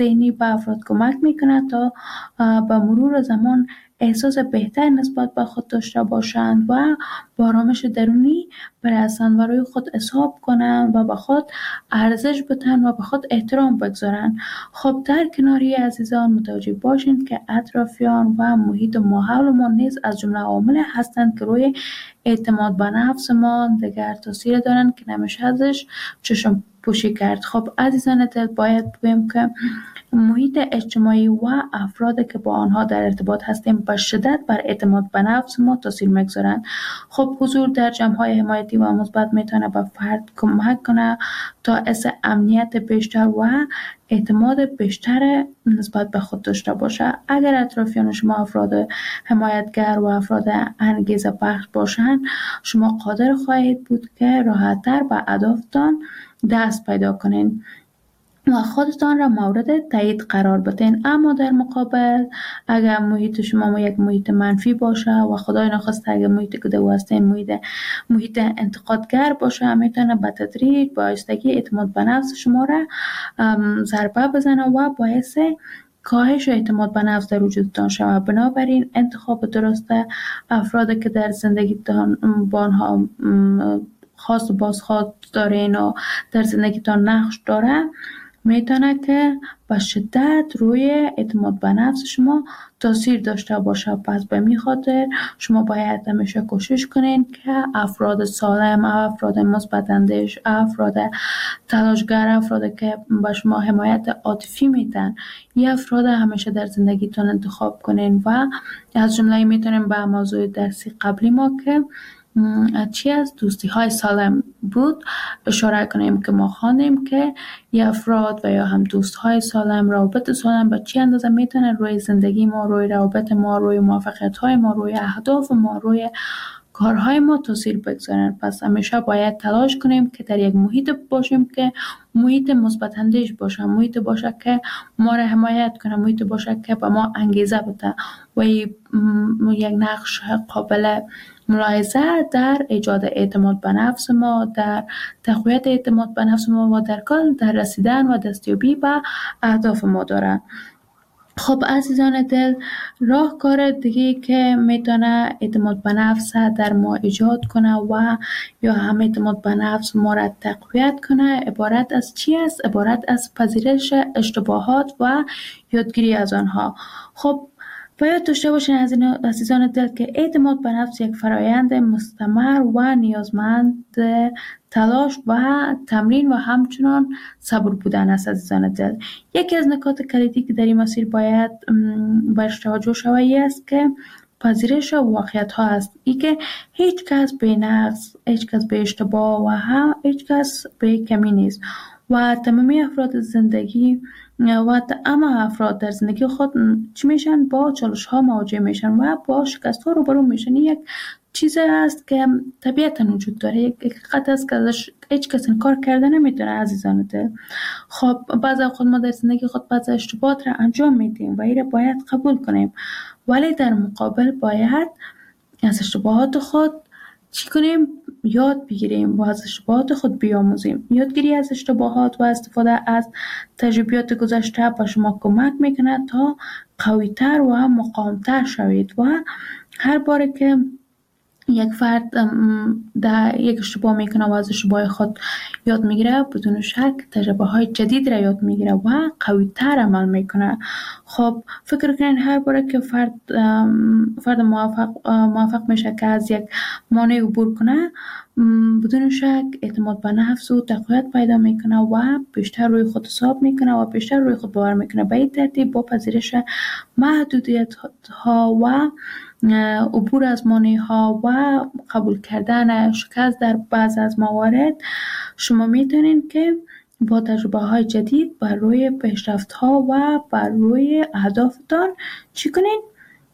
ذهنی به افراد کمک میکنه تا به مرور زمان احساس بهتر نسبت به خود داشته باشند و با آرامش درونی برسند و روی خود حساب کنند و به خود ارزش بدن و به خود احترام بگذارند. خب در کناری عزیزان متوجه باشین که اطرافیان و محیط ماحول ما نیز از جمله عوامل هستند که روی اعتماد به نفس ما دیگر تاثیر دارند که نمیشه ازش چشم پوشی کرد. خب عزیزان دل، باید بگویم که محیط اجتماعی و افراد که با آنها در ارتباط هستیم به شدت بر اعتماد به نفس ما تاثیر میگذارند. خب حضور در جمع‌های حمایتی و مثبت میتونه به فرد کمک کنه تا حس امنیت بیشتر و اعتماد بیشتر نسبت به خود داشته باشه. اگر اطرافیان شما افراد حمایتگر و افراد انگیزه بخش باشند، شما قادر خواهید بود که راحت‌تر به اهدافتان دست پیدا کنین و خودتان را مورد تایید قرار بدین. اما در مقابل اگر محیط شما یک محیط منفی باشه و خدای نخواسته اگر محیط که دو هستین محیط محیط انتقادگر باشه، میتونه به تدریج با آهستگی اعتماد به نفس شما را ضربه بزنه و باعث کاهش اعتماد به نفس در وجودتان شود. بنابراین انتخاب درست افرادی که در زندگیتان با آنها خاص و بازخواست دارین و در زندگیتان نقش داره میتونه که به شدت روی اعتماد به نفس شما تاثیر داشته باشه. پس به می خاطر شما باید همیشه کوشش کنین که افراد سالم، افراد مثبت اندیش، افراد تلاشگر، افراد که به شما حمایت عاطفی میدن، این افراد همیشه در زندگیتون انتخاب کنین. و از جمله میتونیم به موضوع درسی قبلی ما که چی از دوستی های سالم بود اشاره کنیم که ما خواندیم که یه افراد و یا هم دوست های سالم، روابط سالم به چی اندازه میتونه روی زندگی ما، روی روابط ما، روی موفقیت های ما، روی اهداف ما، روی کارهای ما تاثیر بگذارن. پس همیشه باید تلاش کنیم که در یک محیط باشیم که محیط مثبت اندیش باشه، محیط باشه که ما را حمایت کنه، محیط باشه که به ما انگیزه بده و یک نقش قابل ملاحظه در ایجاد اعتماد به نفس ما، در تقویت اعتماد به نفس ما و در کل در رسیدن و دستیابی به اهداف ما داره. خب عزیزان دل، راهکار دیگه که میتونه اعتماد به نفس در ما ایجاد کنه و یا هم اعتماد به نفس ما را تقویت کنه عبارت از چی است؟ عبارت از پذیرش اشتباهات و یادگیری از آنها. خب باید داشته باشین عزیزان دل که اعتماد به نفس یک فرایند مستمر و نیازمند تلاش و تمرین و همچنان صبر بودن است. عزیزان دل، یکی از نکات کلیدی که در این مسیر باید برش توجه شود است که پذیرش واقعیت ها است. ای که هیچ کس به نقص، هیچ کس به اشتباه و هم هیچ کس به کمی نیست و تمامی افراد زندگی و اما افراد در زندگی خود چی میشن؟ با چالش ها مواجه میشن و با شکست ها روبرو میشن. یک چیز است که طبیعتا وجود داره، یک حقیقت است که ازش هیچ کس انکار کرده نمیتونه. عزیزان دل، خب بعضی خود ما در زندگی خود بعضی اشتباهات را انجام میدیم و این را باید قبول کنیم، ولی در مقابل باید از اشتباهات خود چی کنیم؟ یاد بگیریم و از اشتباهات خود بیاموزیم. یادگیری از اشتباهات و استفاده از تجربیات گذشته به شما کمک میکنه تا قوی‌تر و مقاوم‌تر شوید و هر بار که یک فرد در یک اشتباه میکنه و از اشتباه خود یاد میگیره، بدون شک تجربه های جدید را یاد میگیره و قوی تر عمل میکنه. خب فکر کنین هر بار که فرد فرد موفق موفق میشه که از یک مانع عبور کنه، بدون شک اعتماد به نفس و تقویت پیدا میکنه و بیشتر روی خود حساب میکنه و بیشتر روی خود باور میکنه. به این ترتیب با پذیرش محدودیت ها و عبور از مانع ها و قبول کردن شکست در بعض از موارد، شما میتونین که با تجربه های جدید بر روی پیشرفت ها و بر روی اهدافتان چی کنین؟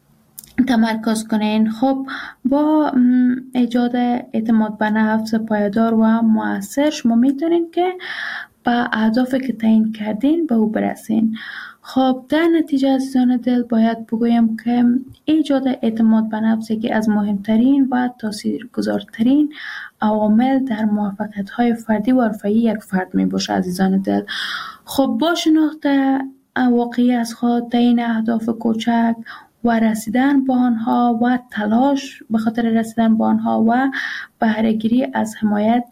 تمرکز کنین. خب با ایجاد اعتماد به نفس پایدار و مؤثر شما میتونین که با اهدافی که تعیین کردین به او برسین. خب در نتیجه عزیزان دل باید بگویم که ایجاد اعتماد به نفس یکی از مهمترین و تاثیرگذارترین عوامل در موفقیت‌های فردی و حرفه‌ای یک فرد می باشه. عزیزان دل، خب با شناخت واقعی از خود، تعیین اهداف کوچک و رسیدن به آنها و تلاش به خاطر رسیدن به آنها و بهره‌گیری از حمایت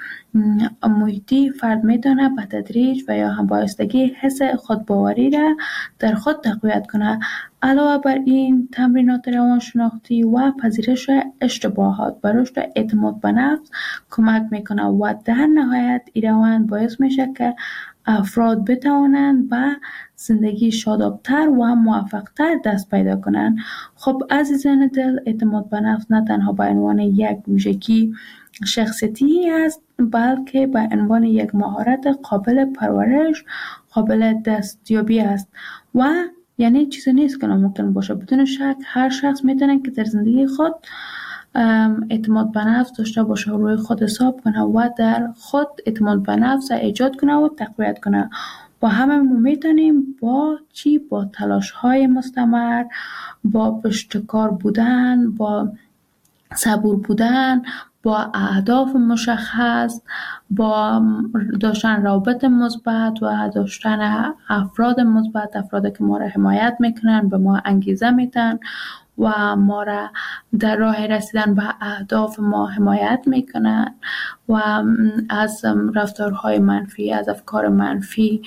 محیطی فرد می‌تواند به تدریج و یا هم بایستگی حس خودباوری را در خود تقویت کند. علاوه بر این، تمرینات روانشناختی و پذیرش اشتباهات و رشد اعتماد به نفس کمک می‌کند و در نهایت این روند باعث میشه که افراد بتوانند به زندگی شادابتر و موفقتر دست پیدا کنند. خب عزیزان دل، اعتماد به نفس نه تنها به عنوان یک ویژگی شخصیتی است، بلکه به عنوان یک مهارت قابل پرورش، قابل دستیابی است و یعنی چیزی نیست که ناممکن باشه. بدون شک هر شخص میتونه که در زندگی خود اعتماد به نفس داشته باشه، روی خود حساب کنه و در خود اعتماد به نفس ایجاد کنه و تقویت کنه. با همه ما میتونیم با چی؟ با تلاش های مستمر، با پشتکار بودن، با صبور بودن، با اهداف مشخص، با داشتن روابط مثبت و داشتن افراد مثبت، افرادی که ما را حمایت میکنن، به ما انگیزه میدن و ما را در راه رسیدن به اهداف ما حمایت میکنن و از رفتارهای منفی، از افکار منفی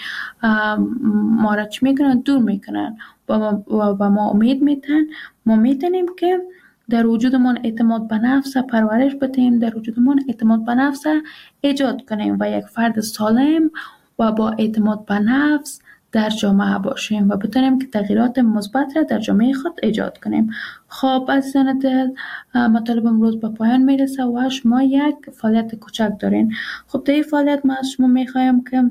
ما را چی میکنن؟ دور میکنن و به ما امید میدن. ما میتونیم که در وجودمون اعتماد به نفس پرورش بدیم، در وجودمون اعتماد به نفس ایجاد کنیم و یک فرد سالم و با اعتماد به نفس در جامعه باشیم و بتونیم که تغییرات مثبت را در جامعه خود ایجاد کنیم. خب عزیزان دل، مطالب امروز به پایان میرسه و شما یک فعالیت کوچک دارین. خب در این فعالیت ما از شما میخوایم که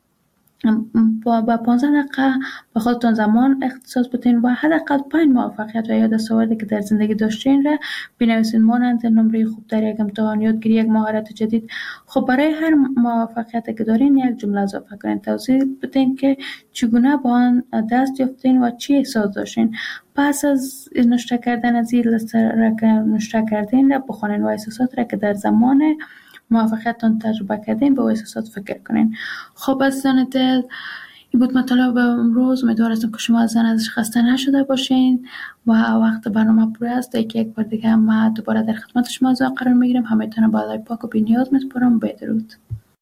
با با پانزده دقیقه به خودتون زمان اختصاص بدین و حداقل پنج موفقیت و یا دستاوردی که در زندگی داشتین را بنویسین، مانند نمره خوب در یک امتحان، یادگیری یک مهارت جدید. خب برای هر موفقیتی که دارین یک جمله اضافه کنین، توضیح بدین که چگونه با آن دست یافتین و چی احساس داشتین. پس از نوشته کردن از این لیست را که نوشته کردین را بخونین و احساسات را که در زمان موفقیتتان تجربه کردین به احساسات فکر کنین. خب عزیزان دل، این بود مطالب امروز. امیدوار هستم که شما از ازش خسته نشده باشین و وقت برنامه پر است. یکی یک بار دیگه ما دوباره در خدمت شما قرار میگیریم. همه‌تون با الله پاک و بی‌نیاز میسپارم. بدرود.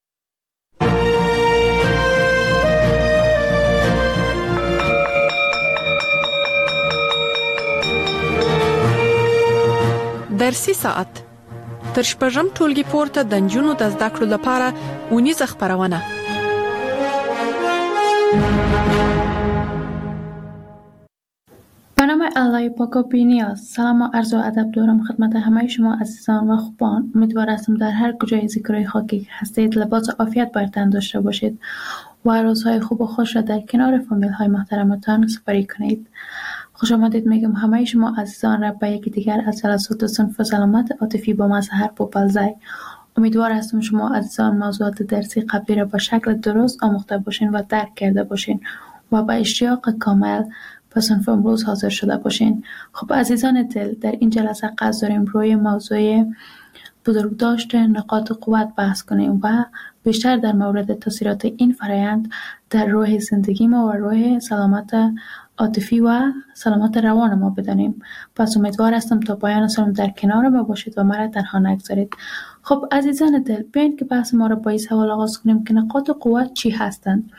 درسي ساعت تر شپږم ټولګي پورته د نجونو د زده کړو لپاره اونیزه خپرونه. به نام الله پاک و بی‌نیاز، سلام و عرض و ادب دارم خدمت همه شما عزیزان و خوبان. امیدوار هستم در هر کجای زیکرای خاکی که هستید لباس عافیت بر تن داشته باشید و روزهای خوب و خوش را در کنار فامیل های محترمتان سپری کنید. خوش آمدید میگم همه شما عزیزان را به یکی دیگر از جلسات صنف سلامت عاطفی با مظهر پوپلزای. امیدوار هستم شما عزیزان موضوعات درسی قبلی را به شکل درست آموخته باشین و درک کرده باشین و با اشتیاق کامل به صنف امروز حاضر شده باشین. خب عزیزان دل، در این جلسه قصد داریم روی موضوع بزرگداشت نقاط قوت بحث کنیم و بیشتر در مورد تاثیرات این فرایند در روح زندگی ما و روح سلامت عاطفی و سلامت روان ما بدانیم. پس امیدوار هستم تا پایان سالم در کنار ما باشید و مرا تنها نگذارید. خب عزیزان دل، بیاین که بحث ما را با این سوال آغاز کنیم که نقاط قوت چی هستند؟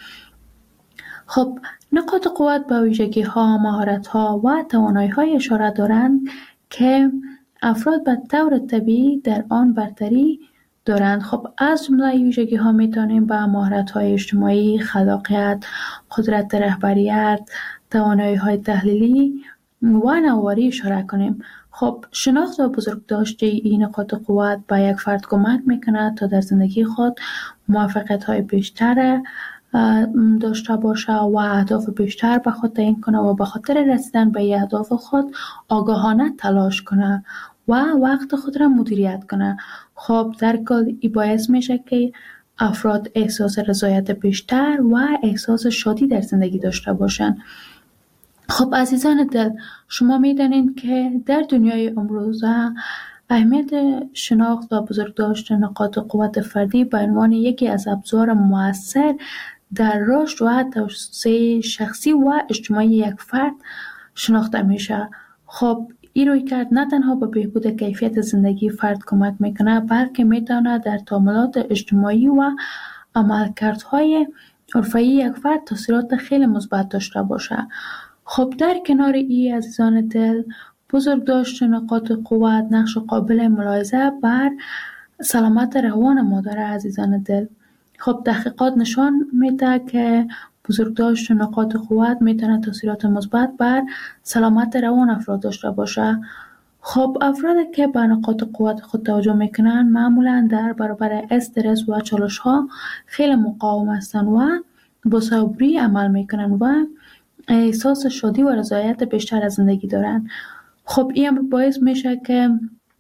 خب نقاط قوت به ویژگی ها، مهارت ها و توانایی های اشاره دارند که افراد به طور طبیعی در آن برتری دارند. خب از جمله ویژگی ها میتونیم به مهارت های اجتماعی، خلاقیت، قدرت رهبریت، توانایی های تحلیلی و نواری اشاره کنیم. خب شناخت و بزرگداشت این نقاط قوت به یک فرد کمک میکنه تا در زندگی خود موفقیت های بیشتر داشته باشه و اهداف بیشتر به خود تعیین کنه و به خاطر رسیدن به اهداف خود آگاهانه تلاش کنه و وقت خود را مدیریت کنه. خب در کل این باعث میشه که افراد احساس رضایت بیشتر و احساس شادی در زندگی داشته باشن. خب عزیزان دل، شما میدانید که در دنیای امروزه اهمیت شناخت و بزرگداشت نقاط قوت فردی به عنوان یکی از ابزار مؤثر در رشد و توسعه شخصی و اجتماعی یک فرد شناخته میشه. خب این روی کرد نه تنها به بهبود کیفیت زندگی فرد کمک میکنه، بلکه میتونه در تعاملات اجتماعی و عملکردهای حرفه‌ای یک فرد تاثیرات خیلی مثبت داشته باشه. خب در کنار این عزیزان دل، بزرگ داشت نقاط قوت نقش قابل ملاحظه بر سلامت روان ما داره عزیزان دل. خب تحقیقات نشان میده که بزرگ داشت نقاط قوت میتونه تاثیرات مثبت بر سلامت روان افراد داشته باشه. خب افرادی که به نقاط قوت خود توجه میکنن معمولا در برابر استرس و چالش ها خیلی مقاوم هستن و با صبوری عمل میکنن و احساس شادی و رضایت بیشتر از زندگی دارن. خب این امر باعث میشه که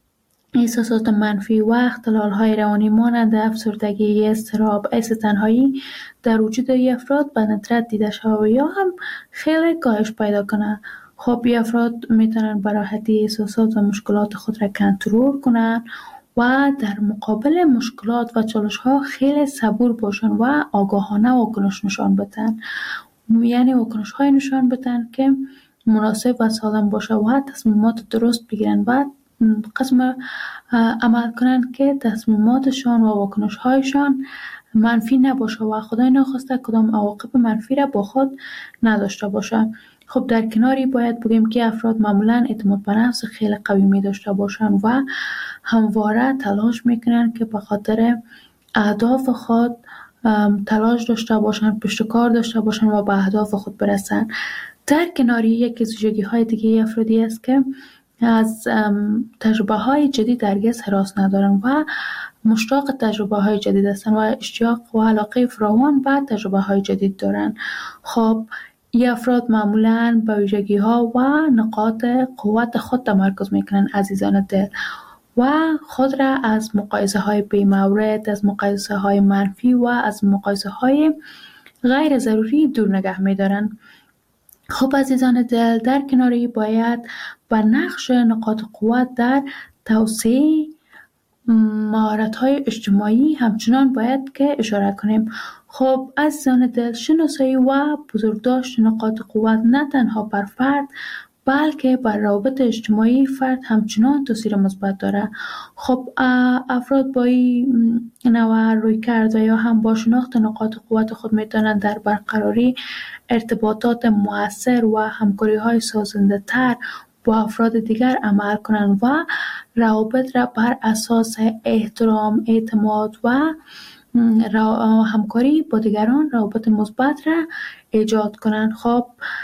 احساسات منفی و اختلال های روانی مانند افسردگی، اضطراب، حس تنهایی در وجود این افراد به ندرت دیده شود و یا هم خیلی کاهش پیدا کنه. خب این افراد میتونن به راحتی احساسات و مشکلات خود را کنترل کنن و در مقابل مشکلات و چالش ها خیلی صبور باشن و آگاهانه واکنش نشان بدن، یعنی واکنش های نشان بدن که مناسب و سالم باشه و تصمیمات درست بگیرن و قسم عمل کنن که تصمیماتشان و واکنش هایشان منفی نباشه و خدای نخواسته کدام عواقب منفی را با خود نداشته باشه. خب در کناری باید بگیم که افراد معمولا اعتماد به نفس خیلی قوی می داشته باشن و همواره تلاش میکنن که به خاطر اهداف خود تلاش داشته باشن، پشت کار داشته باشن و به اهداف خود برسن. در کناری یکی از ویژگی های دیگه افرادی است که از تجربه های جدید هرگز هراس ندارن و مشتاق تجربه های جدید هستن و اشتیاق و علاقه فراوان به تجربه های جدید دارن. خب این افراد معمولاً به ویژگی ها و نقاط قوت خود تمرکز میکنن عزیزان دل و خود را از مقایسه های بی‌مورد، از مقایسه های منفی و از مقایسه های غیر ضروری دور نگه میدارن. خب عزیزان دل، در کناری باید بر نقش نقاط قوت در توسعه مهارت‌های اجتماعی همچنان باید که اشاره کنیم. خب عزیزان دل، شناسایی و بزرگداشت نقاط قوت نه تنها بر فرد بلکه بر روابط اجتماعی فرد همچنان تاثیر مثبت داره. خب افراد با این نوع رویکرد یا هم با شناخت نقاط قوت خود میتونن در برقراری ارتباطات مؤثر و همکاری‌های سازنده‌تر با افراد دیگر عمل کنند و روابط را بر اساس احترام، اعتماد و همکاری با دیگران روابط مثبت را ایجاد کنند. خب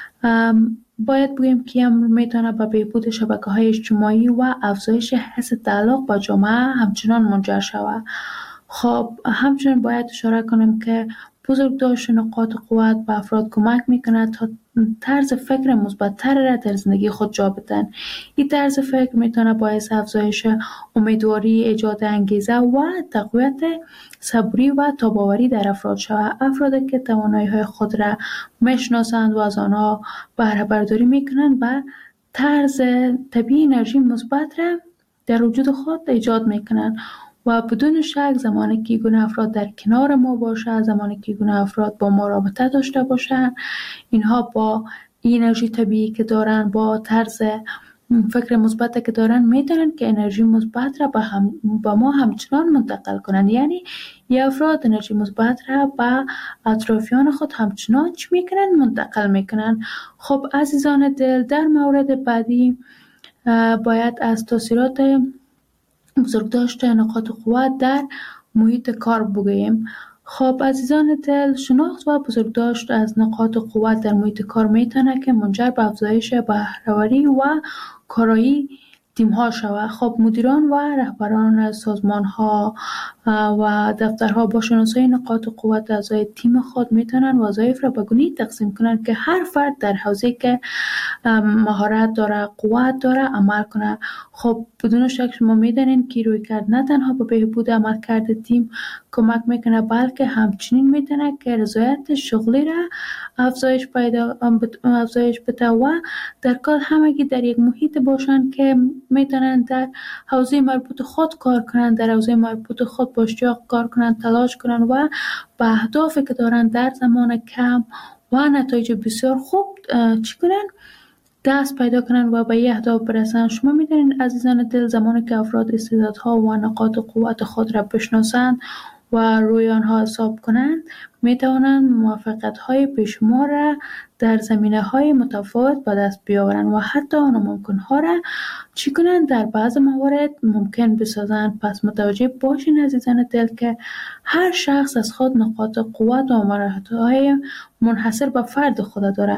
باید بگیم که امر میتونه به بهبود شبکه‌های اجتماعی و افزایش حس تعلق با جامعه همچنان منجر شود. خب همچنان باید اشاره کنیم که بزرگداشت نقاط قوت به افراد کمک میکنه تا طرز فکر مثبت‌تر را در زندگی خود جا بدن. این طرز فکر میتونه باعث افزایش امیدواری، ایجاد انگیزه و تقویت صبوری و تاباوری در افراد شود. افرادی که توانایی‌های خود را میشناسند و از آنها بهره برداری میکنند و طرز طبیعی انرژی مثبت را در وجود خود ایجاد میکنند و بدون شک زمانی که گونه افراد در کنار ما باشه، زمانی که گونه افراد با ما رابطه داشته باشن، اینها با این انرژی طبیعی که دارن، با طرز فکر مثبت که دارن، میتونن که انرژی مثبت را با, هم با ما همچنان منتقل کنن. یعنی این افراد انرژی مثبت را با اطرافیان خود همچنان چی میکنن؟ منتقل میکنن. خب عزیزان دل، در مورد بعدی باید از تاثیرات بزرگداشت نقاط قوت در محیط کار بگوییم. خب عزیزان دل، شناخت و بزرگداشت از نقاط قوت در محیط کار میتونه که منجر به افزایش بهره‌وری و کارایی تیم ها شود. خب مدیران و رهبران سازمان ها و دفترها با شناسایی نقاط قوت اعضای تیم خود میتونن وظایف را به گونه‌ای تقسیم کنن که هر فرد در حوزه‌ای که مهارت داره، قوت داره عمل کنه. خب بدون شک شما میدونین که رویکرد نه تنها به بهبود عملکرد تیم کمک میکنه، بلکه همچنین میتونه که رضایت شغلی را افزایش پیدا افزایش بده و در کار همگی در یک محیط باشند که میتونن در حوزه مربوط خود کار کنن، در حوزه مربوط خود با اشتیاق کار کنن، تلاش کنن و به اهدافی که دارن در زمان کم و نتایج بسیار خوب چی کنن دست پیدا کنن و به یه اهداف برسن. شما میدونید عزیزان دل، زمانی که افراد استعدادها و نقاط قوت خود را بشناسند و روی آنها حساب کنند، میتوانند موفقیت‌های بیشمار را در زمینه‌های متفاوت به دست بیاورند و حتی ناممکن‌ها را چی کنند در بعض موارد ممکن بسازند. پس متوجه باشین عزیزان دل که هر شخص از خود نقاط قوت و مهارت‌های منحصر به فرد خود داره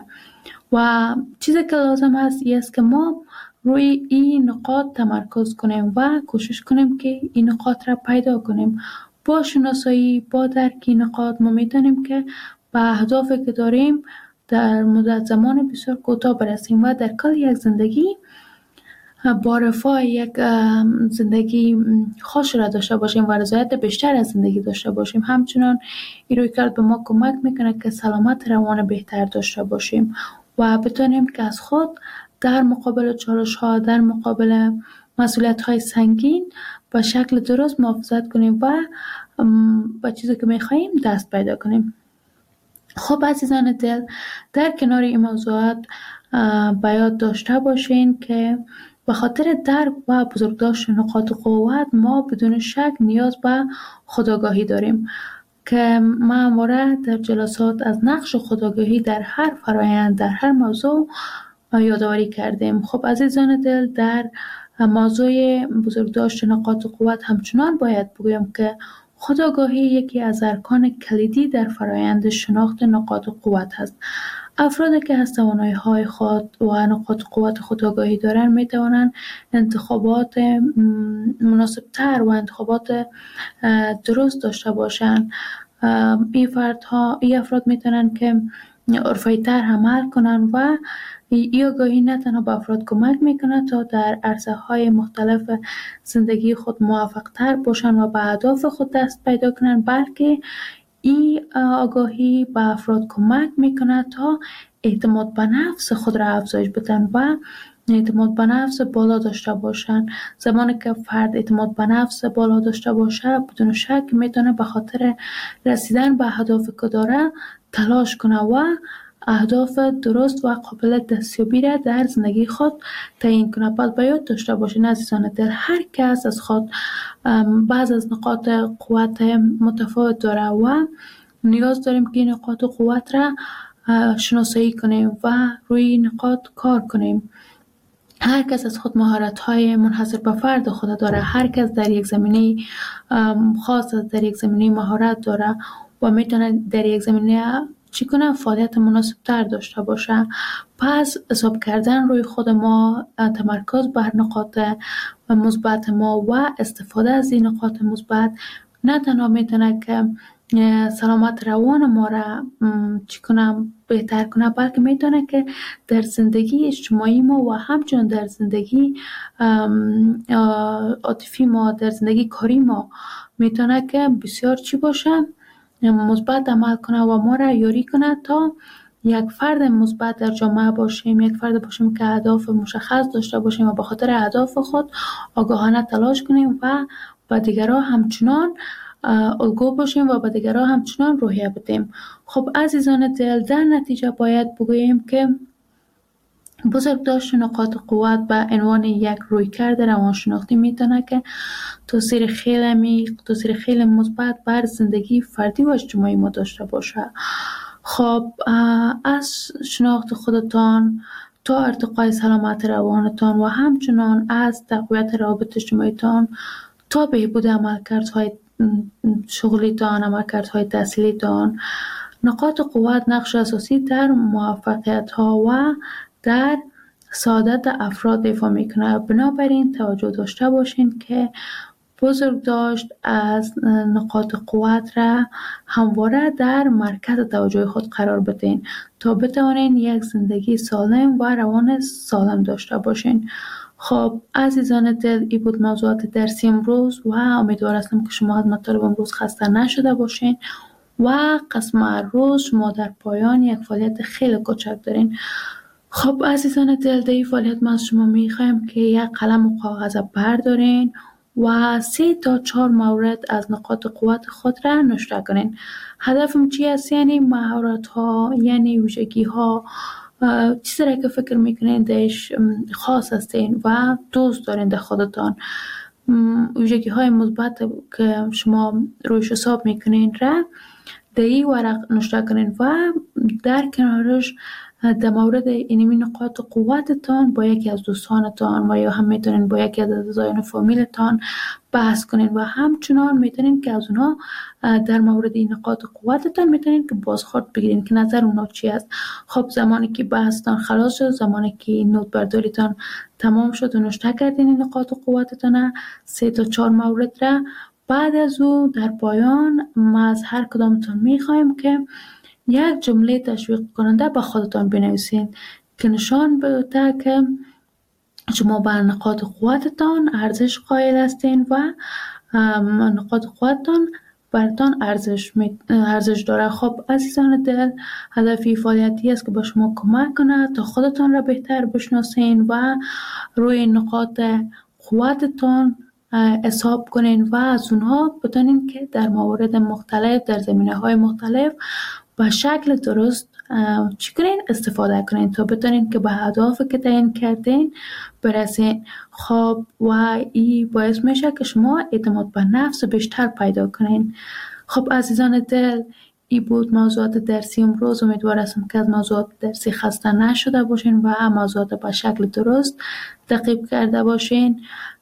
و چیزی که لازم هست این است که ما روی این نقاط تمرکز کنیم و کوشش کنیم که این نقاط را پیدا کنیم. با شناسایی، با درک این نقاط ما میتونیم که به اهدافی که داریم در مدت زمان بسیار کوتاه برسیم و در کل یک زندگی با رفاه یک زندگی خوش را داشته باشیم و رضایت بیشتر از زندگی داشته باشیم. همچنان این رویکرد به ما کمک میکنه که سلامت روان بهتر داشته باشیم و بتونیم که از خود در مقابل چالش ها، در مقابل مسئولیت های سنگین به شکل درست محافظت کنیم و با چیزی که میخواییم دست پیدا کنیم. خب عزیزان دل، در کنار این موضوعات به یاد داشته باشین که به خاطر درک و بزرگداشت نقاط قوت ما بدون شک نیاز به خودآگاهی داریم که ما همواره در جلسات از نقش خودآگاهی در هر فرایند، در هر موضوع یادآوری کردیم. خب عزیزان دل، در موضوع بزرگداشت نقاط قوت همچنان باید بگویم که خودآگاهی یکی از ارکان کلیدی در فرایند شناخت نقاط قوت هست. افرادی که از توانایی‌های خود و نقاط قوت خودآگاهی دارند می توانند انتخابات مناسب‌تر و انتخابات درست داشته باشند. این فردها، این افراد می توانند که عرفی‌تر عمل کنند و این آگاهی نه تنها به افراد کمک میکنه تا در عرصه‌های مختلف زندگی خود موفق‌تر باشن و به اهداف خود دست پیدا کنن، بلکه این آگاهی به افراد کمک میکنه تا اعتماد به نفس خود را افزایش بدن و اعتماد به نفس بالا داشته باشن. زمانی که فرد اعتماد به نفس بالا داشته باشه، بدون شک میتونه به خاطر رسیدن به اهدافی که داره تلاش کنه و اهداف درست و قابل دستیابی را در زندگی خود تعیین کنه. پس باید داشته باشین عزیزان دل، هر کس از خود بعض از نقاط قوت متفاوت داره و نیاز داریم که این نقاط قوت را شناسایی کنیم و روی نقاط کار کنیم. هر کس از خود مهارت‌های منحصر به فرد خود داره، هر کس در یک زمینه خاص در یک زمینه مهارت داره و میتونه در یک زمینه چی کنه فعالیت مناسب تر داشته باشه. پس حساب کردن روی خود ما، تمرکز بر نقاط مثبت ما و استفاده از این نقاط مثبت نه تنها میتونه که سلامت روان ما را چی کنه بهتر کنه، بلکه میتونه که در زندگی اجتماعی ما و همچنین در زندگی عاطفی ما، در زندگی کاری ما میتونه که بسیار چی باشه، مثبت عمل کنه و ما را یاری کنه تا یک فرد مثبت در جامعه باشیم، یک فرد باشیم که اهداف مشخص داشته باشیم و به خاطر اهداف خود آگاهانه تلاش کنیم و به دیگران همچنان الگو باشیم و به دیگران همچنان روحیه بدیم. خب عزیزان دل، در نتیجه باید بگوییم که بزرگداشت نقاط قوت به عنوان یک رویکرد روانشناختی میتونه که تاثیر خیلی عمیق، تاثیر خیلی مثبت بر زندگی فردی و اجتماعی ما داشته باشه. خب از شناخت خودتان تا ارتقای سلامت روانتان و همچنان از تقویت روابط اجتماعیتان تا بهبود عملکردهای شغلیتان، عملکردهای تحصیلیتان، نقاط قوت نقش اساسی در موفقیت ها و در سعادت افراد ایفا میکنه. بنابراین توجه داشته باشین که بزرگداشت از نقاط قوت را همواره در مرکز توجه خود قرار بدین تا بتوانین یک زندگی سالم و روان سالم داشته باشین. خب عزیزان دل، این بود موضوعات درسی امروز و امیدوار هستم که شما از مطالب امروز خسته نشده باشین و قسم روز شما در پایان یک فعالیت خیلی کوچک دارین. خب عزیزان دل، در این فعالیت ما از شما میخوایم که یک قلم و کاغذ بردارین و سه تا چهار مورد از نقاط قوت خود را نوشته کنین. هدفم چی است؟ یعنی مهارت ها، یعنی ویژگی ها، چیزی را که فکر میکنین دهش خاص هستین و دوست دارین در خودتان، ویژگی های مثبت که شما رویش حساب میکنین را در این ورق نوشته کنین و در کنارش در مورد اینمی نقاط قوتتان با یکی از دوستانتان و یا هم میتونین با یکی از اعضایان فامیلتان بحث کنین و همچنان میتونین که از اونها در مورد این نقاط قوتتان میتونین که بازخورد بگیرین که نظر اونها چی است. خب زمانی که بحثتان خلاص شد، زمانی که نوت برداریتان تمام شد و نوشته کردین این نقاط قوتتان سه تا چهار مورد را، بعد از او در پایان ما از هر کدامتون میخوایم که یک جمله تشویق کننده به خودتان بنویسین که نشان بده که شما بر نقاط قوتتان ارزش قائل هستین و نقاط قوتتان برتان ارزش ارزش داره. خب عزیزان دل، هدفی فعالیتی است که با شما کمک کنه تا خودتان را بهتر بشناسین و روی نقاط قوتتان حساب کنین و از اونها بتونین که در موارد مختلف، در زمینه‌های مختلف به شکل درست چی کنین؟ استفاده کنین تا بتونین که به اهدافی که تعیین کردین برسین. خب و این باعث میشه که شما اعتماد به نفس بیشتر پیدا کنین. خب عزیزان دل، این بود موضوعات درسی امروز. امیدوار هستم که از موضوعات درسی خسته نشده باشین و موضوعات به شکل درست تعقیب کرده باشین.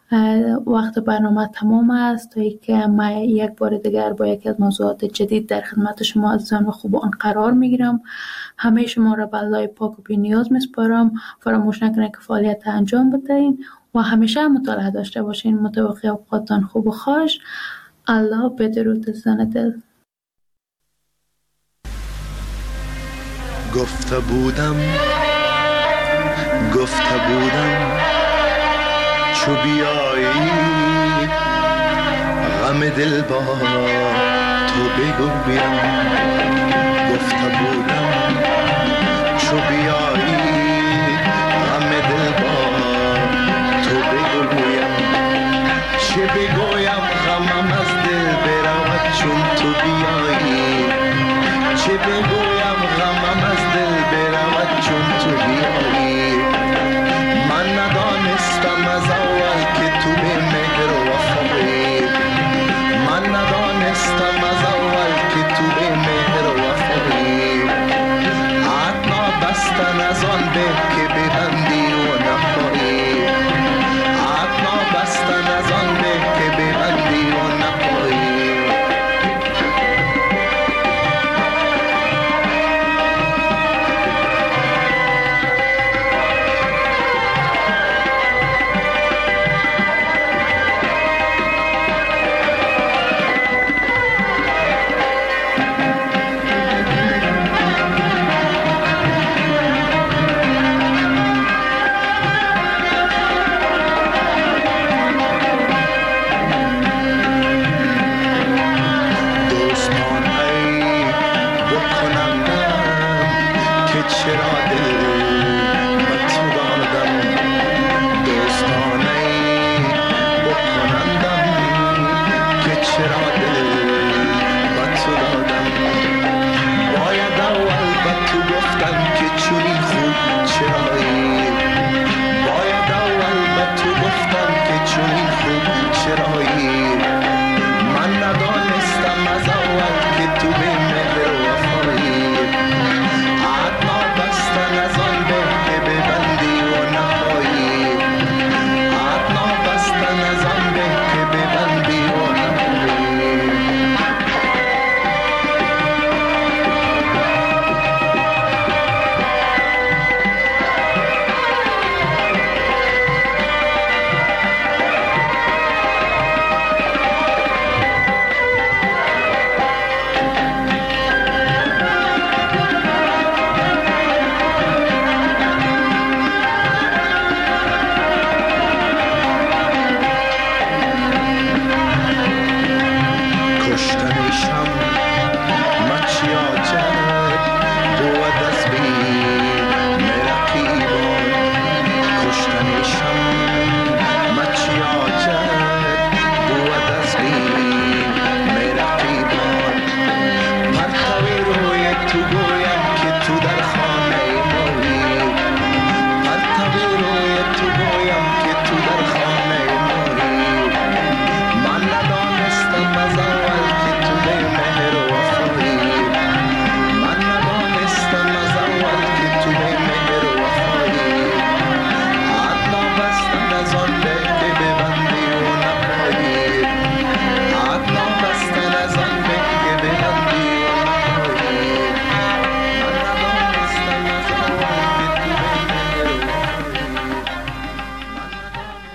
وقت برنامه تمام است تا اینکه من یک بار دیگر با یکی از موضوعات جدید در خدمت شما عزیزان و خوبان قرار میگیرم. همه شما را به الله پاک و بی نیاز میسپارم. فراموش نکنید که فعالیت انجام بدهید و همیشه مطالعه داشته باشین. متوقع اوقاتتان خوب و خوش. الله بدرود عزیزان دل. گفته بودم گفته بودم چو بیایی غم دل با تو بگویم. گفته بودم چو بیایی غم دل با تو بگویم. چه بگویم غمم از دل برود چون تو بیایی. چه بگویم غمم از دل برود چون تو بیایی. من ندانستم از اول که تو به مهر و وفایی. من ندانستم از اول که تو به مهر و وفایی. عطنا بستن از آن به که ببندی و نپایی. عطنا بستن از آن به که ببندی و نپایی. چرایی باید اول به تو گفتم که چونی